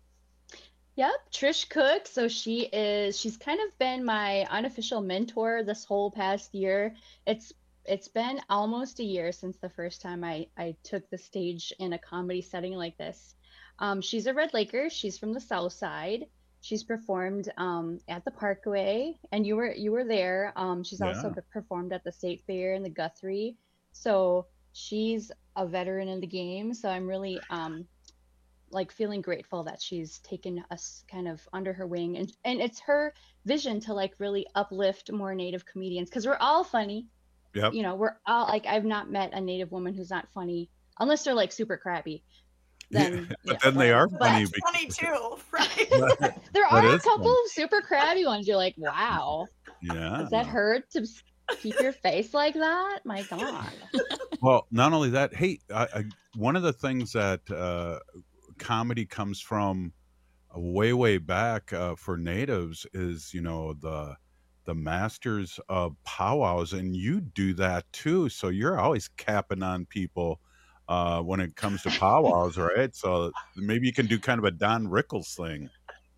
Yep, Trish Cook. So she is, she's kind of been my unofficial mentor this whole past year. It's it's been almost a year since the first time I, I took the stage in a comedy setting like this. Um, she's a Red Laker. She's from the South Side. She's performed um, at the Parkway, and you were you were there. Um, she's also Yeah. performed at the State Fair and the Guthrie. So she's a veteran in the game. So I'm really um, like feeling grateful that she's taken us kind of under her wing, and and it's her vision to like really uplift more Native comedians because we're all funny. Yep. You know, we're all like, I've not met a Native woman who's not funny unless they're like super crappy. Then But then they are But funny. it's funny too, right? because- there That are a is couple fun. of super crabby ones. You're like, wow, Yeah. does that hurt to s- keep your face like that? My God. Well, not only that, hey, I, I, one of the things that uh, comedy comes from way, way back uh, for natives is, you know, the the masters of powwows, and you do that too. So you're always capping on people uh, when it comes to powwows, right? So maybe you can do kind of a Don Rickles thing.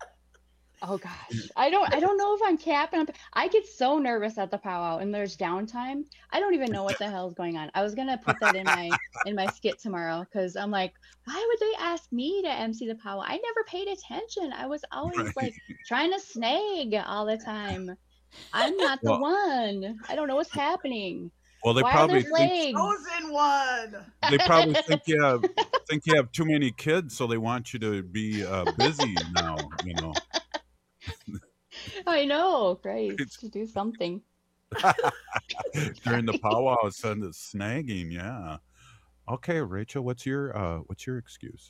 Oh gosh, I don't, I don't know if I'm capping. up- I get so nervous at the powwow, and there's downtime. I don't even know what the hell is going on. I was gonna put that in my in my skit tomorrow because I'm like, why would they ask me to M C the powwow? I never paid attention. I was always Right. like trying to snag all the time. I'm not the Well- one. I don't know what's happening. Well, they Why probably are there think legs? Chosen one. they probably think you have think you have too many kids, so they want you to be uh, busy now. You know. I know, Christ, to do something. During the powwows and the snagging, yeah. Okay, Rachel, what's your uh what's your excuse?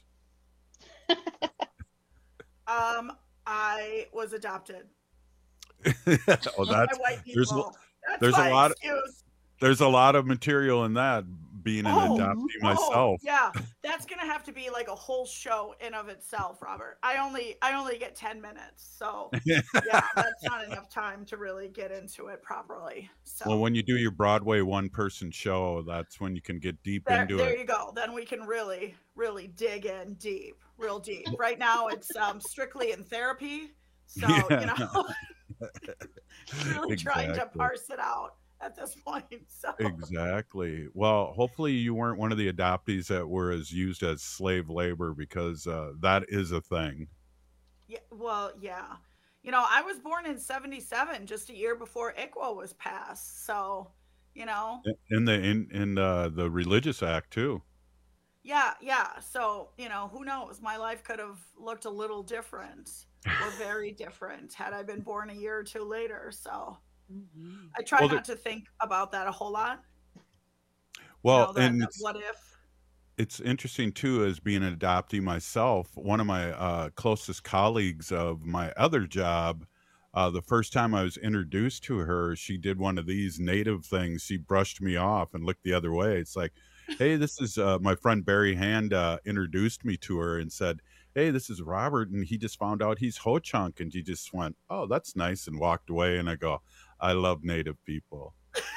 Um, I was adopted. oh, that's by white there's a- people. That's there's my a lot excuse. there's a lot of material in that, being an Oh, adoptee oh, myself. yeah, that's gonna have to be like a whole show in of itself, Robert. I only I only get ten minutes, so yeah, that's not enough time to really get into it properly. So Well, when you do your Broadway one person show, that's when you can get deep there, into there it. you go. Then we can really really dig in deep, real deep. Right now, it's um, strictly in therapy, so you Yeah. know, really trying to Exactly. parse it out at this point. So Exactly. Well, hopefully you weren't one of the adoptees that were as used as slave labor, because uh, that is a thing. yeah, well, yeah. You know, I was born in seventy-seven, just a year before I C W A was passed. So, you know, In the in in uh, the Religious Act too. yeah, yeah. So, you know, who knows? My life could have looked a little different or very different had I been born a year or two later. So I try Well, the- not to think about that a whole lot. Well, you know, that, and that it's, what if? it's interesting too, as being an adoptee myself. One of my uh, closest colleagues of my other job, uh, the first time I was introduced to her, she did one of these native things. She brushed me off and looked the other way. It's like, hey, this is uh, my friend Barry Hand uh, introduced me to her and said, hey, this is Robert, and he just found out he's Ho-Chunk. And she just went, oh, that's nice, and walked away. And I go, I love Native people.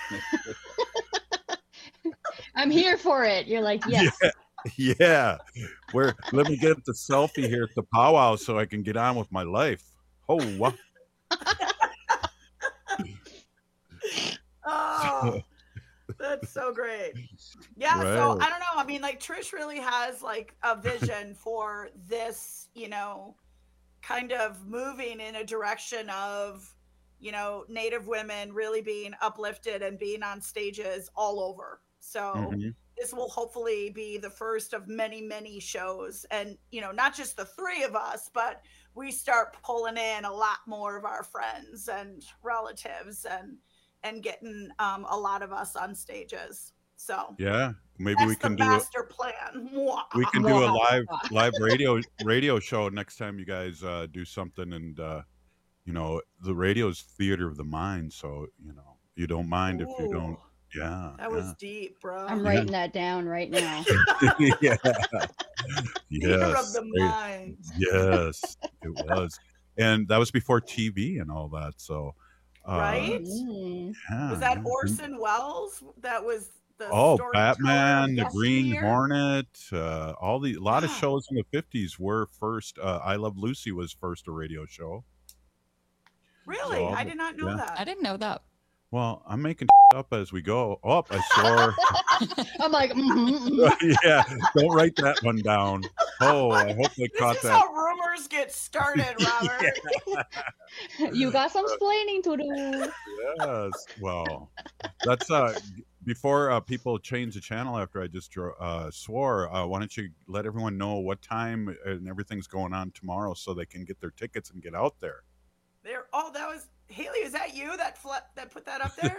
I'm here for it. You're like, yes. Yeah, yeah. Where let me get the selfie here at the powwow so I can get on with my life. Oh, wow. Oh, that's so great. Yeah, so Right. I don't know. I mean, like Trish really has like a vision for this, you know, kind of moving in a direction of, you know, Native women really being uplifted and being on stages all over. So Mhm. this will hopefully be the first of many, many shows. And, you know, not just the three of us, but we start pulling in a lot more of our friends and relatives and and getting um, a lot of us on stages. So Yeah, maybe that's we can the do master plan. we can do a live live radio radio show next time you guys uh, do something, and uh, you know, the radio's theater of the mind, so you know, you don't mind if you don't. Yeah, That was deep, bro. I'm Yeah. writing that down right now. yeah. Theater of Yes. the They- mind. Yes, it was, and that was before T V and all that. So, uh, Right? yeah, Was that yeah. Orson Welles? That was the Oh, storyteller Batman, of the Green yesteryear? Hornet, uh, all the a lot of shows in the fifties were first. Uh, I Love Lucy was first a radio show. Really? So, I did not know yeah. that. I didn't know that. Well, I'm making up as we go. Oh, I swore. I'm like, mm-hmm. Yeah, don't write that one down. Oh, I hope they caught This is that. how rumors get started, Robert. You got some splaining to do. Yes. Well, that's uh before uh, people change the channel after I just dro- uh, swore. Uh, why don't you let everyone know what time and everything's going on tomorrow so they can get their tickets and get out there? There. Oh, that was Haley. Is that you that fle- that put that up there?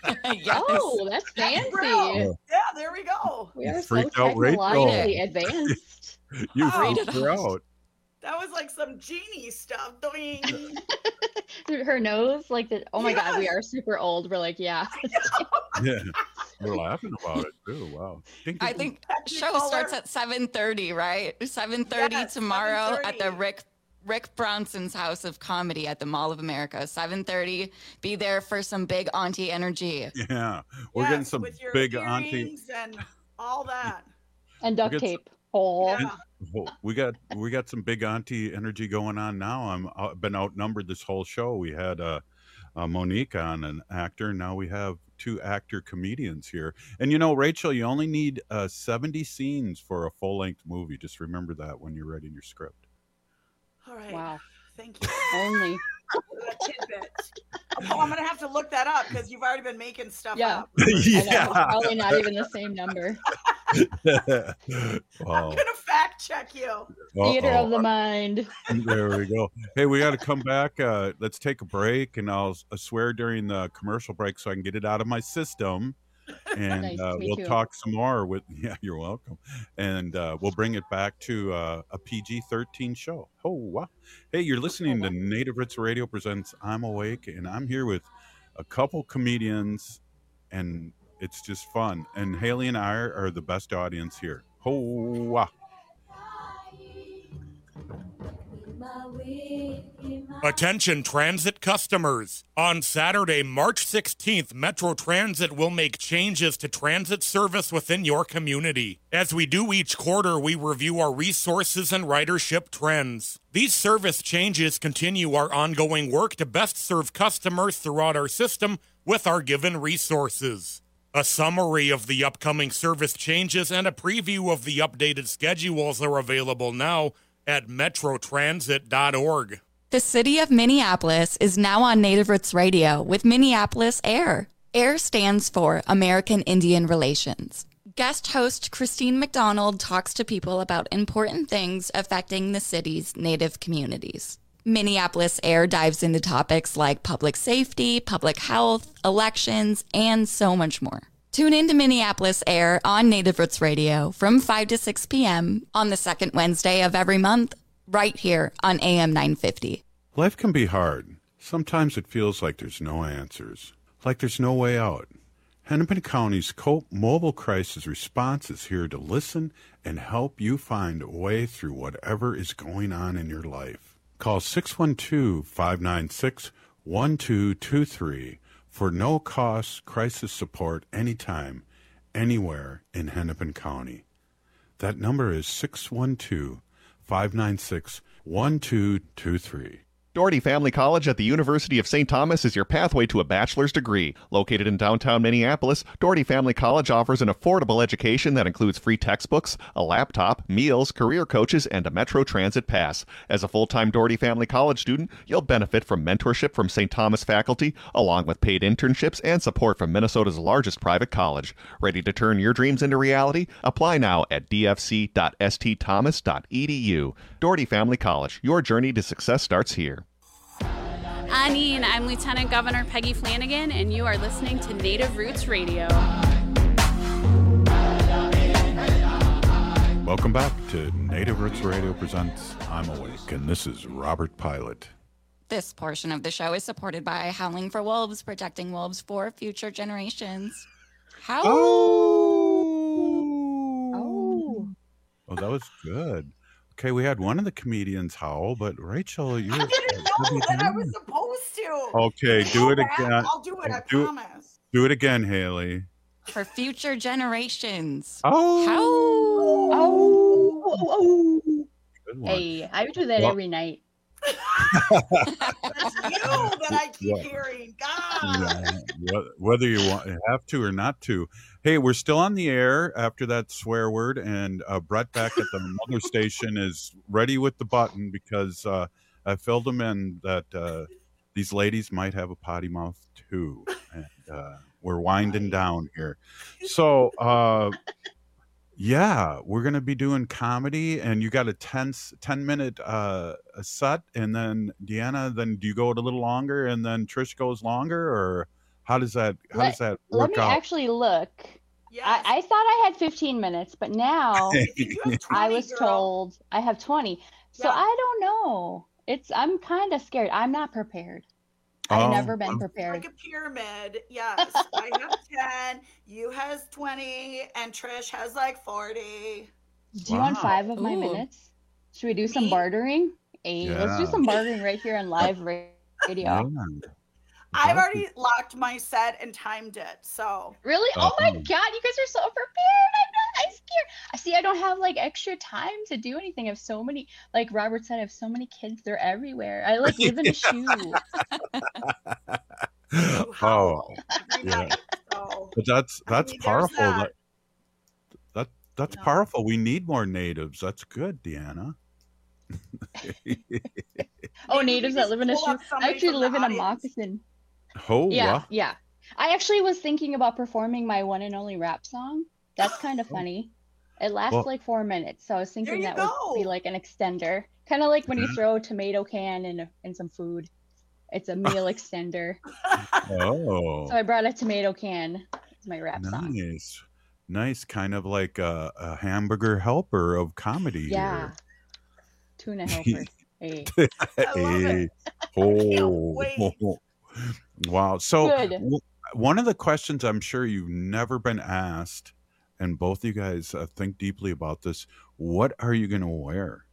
Oh, that's fancy. Bro. Yeah, there we go. We are so freaked out Rachel. technologically advanced. You Oh. freaked her out. That was like some genie stuff. Doing. Through her nose, like the. Oh my God, we Yes. are super old. We're like, yeah. Yeah, we're laughing about it too. Wow. I think show starts at seven thirty, right? seven thirty Yes, tomorrow at the seven thirty. Rick Rick Bronson's House of Comedy at the Mall of America. seven thirty. Be there for some big auntie energy. Yeah, we're getting Yes, some with your big auntie. earrings and all that. And duct We'll get tape. Oh. Yeah. Oh, we got we got some big auntie energy going on now. I'm I've been outnumbered this whole show. We had uh, uh, Monique on, an actor. Now we have two actor comedians here. And you know, Rachel, you only need uh, seventy scenes for a full length movie. Just remember that when you're writing your script. All right. Wow. Thank you. Only. That tidbit. Oh, I'm gonna have to look that up because you've already been making stuff Yeah. up. I know, it's probably not even the same number. I'm Wow. gonna fact check you. Theater Uh-oh. of the mind. There we go. Hey, we got to come back. Uh, let's take a break, and I'll s- swear during the commercial break so I can get it out of my system. And Nice, uh, me we'll too. talk some more with. Yeah, you're welcome. And uh, we'll bring it back to uh, a P G thirteen show. Oh wow! Hey, you're listening to Native Roots Radio presents I'm Awake, and I'm here with a couple comedians, and it's just fun. And Haley and I are, are the best audience here. Oh wow! Attention transit customers. On Saturday, March sixteenth, Metro Transit will make changes to transit service within your community. As we do each quarter, we review our resources and ridership trends. These service changes continue our ongoing work to best serve customers throughout our system with our given resources. A summary of the upcoming service changes and a preview of the updated schedules are available now at metro transit dot org. The city of Minneapolis is now on Native Roots Radio with Minneapolis AIR. AIR stands for American Indian Relations. Guest host Christine McDonald talks to people about important things affecting the city's Native communities. Minneapolis AIR dives into topics like public safety, public health, elections, and so much more. Tune in to Minneapolis AIR on Native Roots Radio from five to six p.m. on the second Wednesday of every month, right here on A M nine fifty. Life can be hard. Sometimes it feels like there's no answers, like there's no way out. Hennepin County's COPE Mobile Crisis Response is here to listen and help you find a way through whatever is going on in your life. Call six one two, five nine six, one two two three for no-cost crisis support anytime, anywhere in Hennepin County. That number is six one two, five nine six, one two two three. Doherty Family College at the University of Saint Thomas is your pathway to a bachelor's degree. Located in downtown Minneapolis, Doherty Family College offers an affordable education that includes free textbooks, a laptop, meals, career coaches, and a Metro Transit pass. As a full-time Doherty Family College student, you'll benefit from mentorship from Saint Thomas faculty, along with paid internships and support from Minnesota's largest private college. Ready to turn your dreams into reality? Apply now at d f c dot s t thomas dot e d u. Doherty Family College. Your journey to success starts here. Anine, I'm Lieutenant Governor Peggy Flanagan, and you are listening to Native Roots Radio. Welcome back to Native Roots Radio presents I'm Awake, and this is Robert Pilot. This portion of the show is supported by Howling for Wolves, protecting wolves for future generations. How? Oh. Oh. Oh, that was good. Okay, we had one of the comedians howl, but Rachel, you're... I didn't know that I was supposed to. Okay, do it Go back. again. I'll do it, I do, promise. Do it again, Haley. For future generations. Oh. How? Oh. Oh. Good one. Hey, I do that Well- every night. That's you that I keep Yeah. hearing. God. Yeah, wh- whether you want have to or not to. Hey, we're still on the air after that swear word, and uh, Brett back at the mother station is ready with the button because uh, I filled him in that uh, these ladies might have a potty mouth too, and uh, we're winding down here. So, uh, yeah, we're gonna be doing comedy, and you got a ten, ten minute uh, a set, and then Deanna, then do you go a little longer, and then Trish goes longer, or how does that how Let, does that let work me out? actually look. I, I thought I had fifteen minutes, but now I was told I have twenty. So I don't know. It's I'm kind of scared. I'm not prepared. I've Oh, never been I'm- prepared. Like a pyramid. Yes. I have ten. You has twenty. And Trish has like forty. Do you want five of my Ooh. minutes? Should we do some bartering? Hey, let's do Yeah. some bartering right here on live ra- radio. Yeah. I've already locked my set and timed it. So Really? Oh my Um, God, you guys are so prepared. I'm not, I'm scared. I see I don't have like extra time to do anything. I have so many, like Robert said, I have so many kids. They're everywhere. I like live in a shoe. Oh, yeah. But that's that's mean, there's powerful. that. That, that that's powerful. We need more natives. That's good, Deanna. Oh, natives that live in a pull shoe. up I somebody actually from live the in a audience. moccasin. Oh, Yeah, wow. yeah. I actually was thinking about performing my one and only rap song. That's kind Oh. of funny. It lasts Well- like four minutes, so I was thinking you that would be go. like an extender, kind of like when you Mhm. throw a tomato can in a, in some food. It's a meal extender. Oh, So I brought a tomato can as my rap song. nice, nice. Kind of like a, a hamburger helper of comedy Yeah, tuna helper. Hey. here. I love Hey, it. can't oh, wait. wow. So Good. w- one of the questions I'm sure you've never been asked, and both of you guys uh, think deeply about this. What are you going to wear?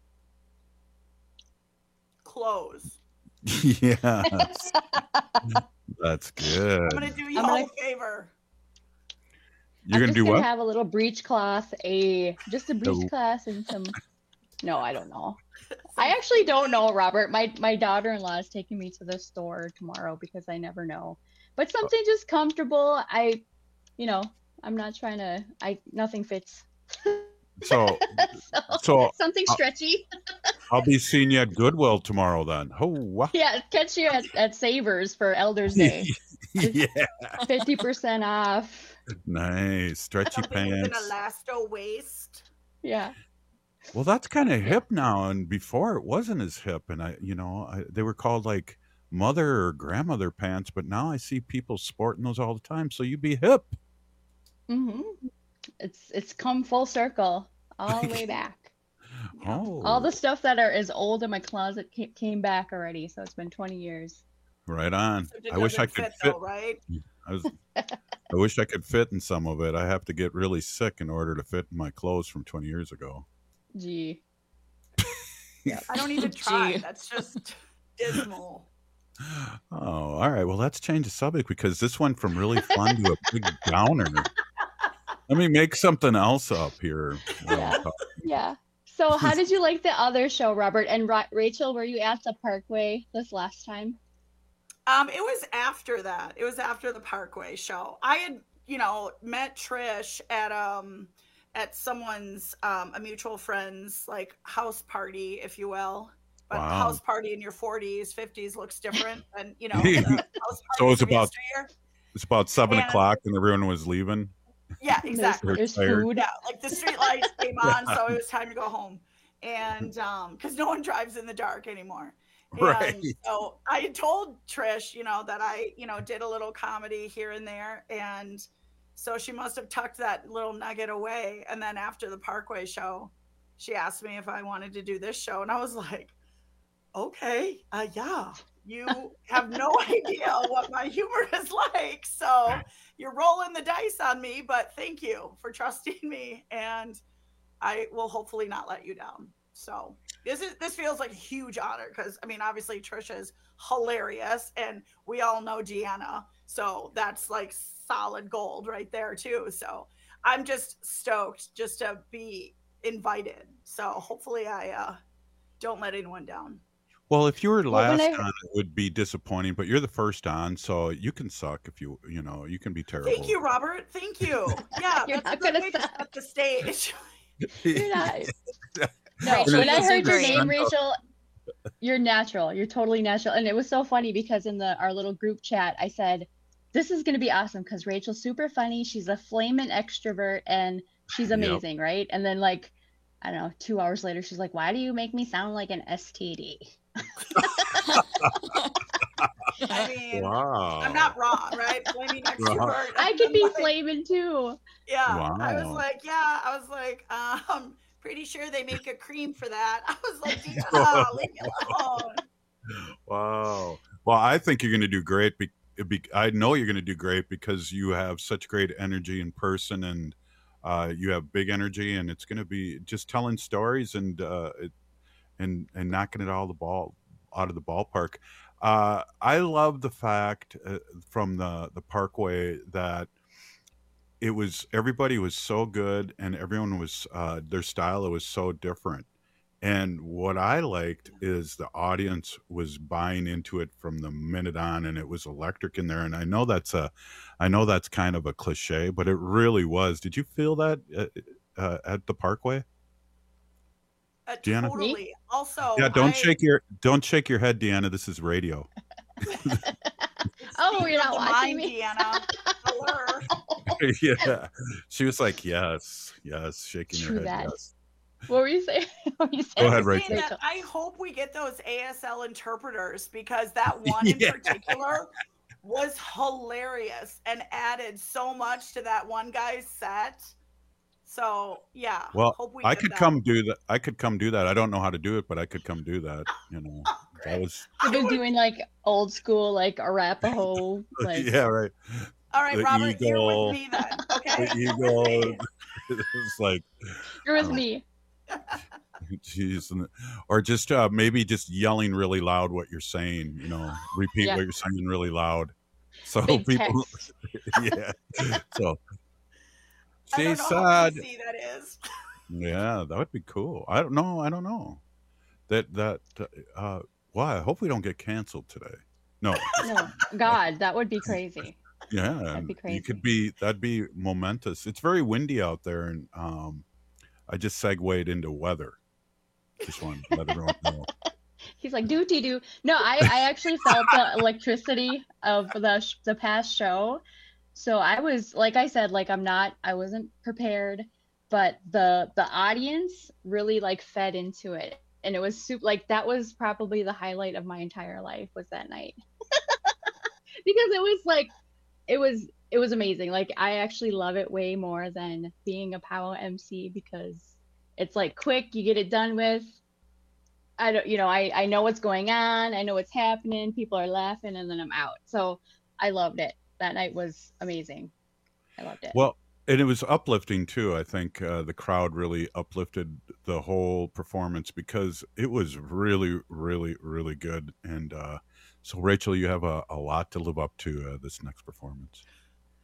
Clothes. Yes, that's good. I'm gonna do you I'm gonna- a favor. You're I'm gonna just do gonna what? have a little breechcloth, a just a Oh. breechcloth and some. No, I don't know. I actually don't know, Robert. My my daughter-in-law is taking me to the store tomorrow because I never know. But something just comfortable. I, you know, I'm not trying to. I nothing fits. So, so, so something uh, stretchy. I'll be seeing you at Goodwill tomorrow then. Oh, wow. Yeah, catch you at, at Savers for Elders Day. Yeah. Fifty percent off. Nice. Stretchy Something with an pants. elasto waist. Yeah. Well, that's kind of hip now, and before it wasn't as hip. And I, you know, I, they were called like mother or grandmother pants, but now I see people sporting those all the time. So you'd be hip. hmm It's it's come full circle all the way back. Oh, All the stuff that are is old in my closet ca- came back already, so it's been twenty years. right on. So it I wish I doesn't could fit, fit. though, right? I was. I wish I could fit in some of it. I have to get really sick in order to fit in my clothes from twenty years ago. Gee. I don't even try. Gee. That's just dismal. Oh, all right. Well, let's change the subject because this went from really fun to a big downer. Let me make something else up here. while I'm Yeah. talking. Yeah. So, how did you like the other show, Robert? And Ra- Rachel, were you at the Parkway this last time? Um, it was after that. It was after the Parkway show. I had, you know, met Trish at um at someone's um a mutual friend's like house party, if you will. But Wow. a house party in your forties, fifties looks different than, you know, the house So it's parties of about yesteryear. it's about seven And- o'clock and everyone was leaving. Yeah, exactly. There's tired. Yeah, like the street lights came on, so it was time to go home. And um, because no one drives in the dark anymore. And Right. so I had told Trish, you know, that I, you know, did a little comedy here and there. And so she must have tucked that little nugget away. And then after the Parkway show, she asked me if I wanted to do this show. And I was like, okay, uh, yeah. You have no idea what my humor is like. So you're rolling the dice on me, but thank you for trusting me. And I will hopefully not let you down. So this is this feels like a huge honor because I mean, obviously Trisha's hilarious and we all know Deanna. So that's like solid gold right there too. So I'm just stoked just to be invited. So hopefully I uh, don't let anyone down. Well, if you were Well, when last I- on, it would be disappointing, but you're the first on, so you can suck if you, you know, you can be terrible. Thank you, Robert. Thank you. Yeah, You're that's not a good gonna way to set the stage. You're not. No, Rachel, when I you're heard your great. name, Rachel, you're natural. You're totally natural. And it was so funny because in the our little group chat, I said, this is going to be awesome because Rachel's super funny. She's a flaming extrovert and she's Yep. amazing, right? And then like, I don't know, two hours later, she's like, why do you make me sound like an S T D? I mean, Wow. I'm not wrong, right? Blaming extrovert. I could be flaming too. Yeah, I was Wow. like, yeah, I was like, um, pretty sure they make a cream for that. I was like, yeah, leave me alone. Wow. Well, I think you're going to do great. Be, be, I know you're going to do great because you have such great energy in person and uh, you have big energy, and it's going to be just telling stories and uh, it, and and knocking it all the ball out of the ballpark. Uh, I love the fact uh, from the the Parkway that it was everybody was so good and everyone was uh, their style was so different. And what I liked is the audience was buying into it from the minute on, and it was electric in there. And I know that's a, I know that's kind of a cliche, but it really was. Did you feel that uh, uh, at the Parkway? Uh, Deanna? totally. Also, Yeah, don't I, shake your don't shake your head, Deanna. This is radio. Oh, speaking you're of not the watching mind, me. Deanna. Alert. Yeah, she was like, yes, yes, shaking True your head. that. Yes. What were you saying? What were you Go saying? ahead, Saying Rachel. that I hope we get those A S L interpreters because that one in Yeah. particular was hilarious and added so much to that one guy's set. So yeah, Well, hope we I get could them. come do that. I could come do that. I don't know how to do it, but I could come do that. You know, that was I've been doing like old school, like Arapaho, like yeah, right. All right, The Robert, you're eagle. with me then. Okay. The eagle. It's like, you're with Oh. me. geez, and- or just uh, maybe just yelling really loud what you're saying. You know, repeat Yeah. what you're saying really loud, so Big people. text. Yeah. So I she don't know how said, easy that is. "Yeah, that would be cool." I don't know. I don't know. That that. Uh, why? I hope we don't get canceled today. No. No, God, that would be crazy. Yeah, That'd be and crazy. you could be that'd be momentous. It's very windy out there, and um, I just segued into weather. Just wanted to let everyone know. He's like doo doo doo. No, I I actually felt the electricity of the sh- the past show. So I was like I said, like I'm not, I wasn't prepared, but the the audience really like fed into it, and it was super. Like that was probably the highlight of my entire life was that night, because it was like, it was it was amazing. Like I actually love it way more than being a Powwow M C because it's like quick, you get it done with. I don't, you know, I, I know what's going on. I know what's happening. People are laughing and then I'm out. So I loved it. That night was amazing. I loved it. Well, and it was uplifting too. I think uh, the crowd really uplifted the whole performance because it was really, really, really good. And uh, so, Rachel, you have a, a lot to live up to uh, this next performance.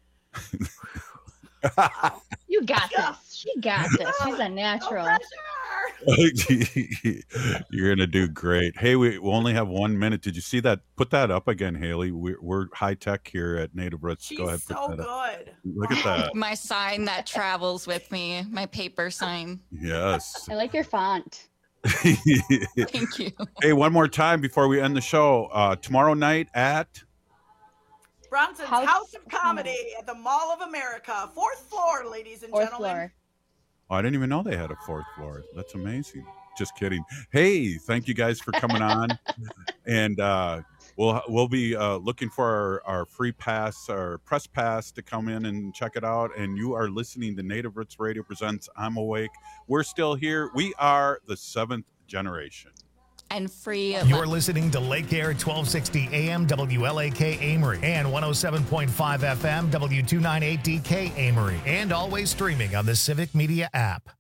You got this. She got this. She's a natural. You're gonna do great. Hey, we, we only have one minute. Did you see that? Put that up again, Haley. We're, we're high tech here at Native Roots. She's Go ahead. Put so that up. good. Look at that. My sign that travels with me, my paper sign. Yes. I like your font. Thank you. Hey, one more time before we end the show. Uh, tomorrow night at Bronson's House- House of Comedy at the Mall of America, fourth floor, ladies and Fourth gentlemen. floor. Oh, I didn't even know they had a fourth floor. That's amazing. Just kidding. Hey, thank you guys for coming on. And uh, we'll we'll be uh, looking for our, our free pass, our press pass to come in and check it out. And you are listening to Native Roots Radio Presents I'm Awake. We're still here. We are the seventh generation. And free. You're listening to Lake Air twelve sixty A M W L A K Amory and one oh seven point five F M W two ninety-eight D K Amory, and always streaming on the Civic Media app.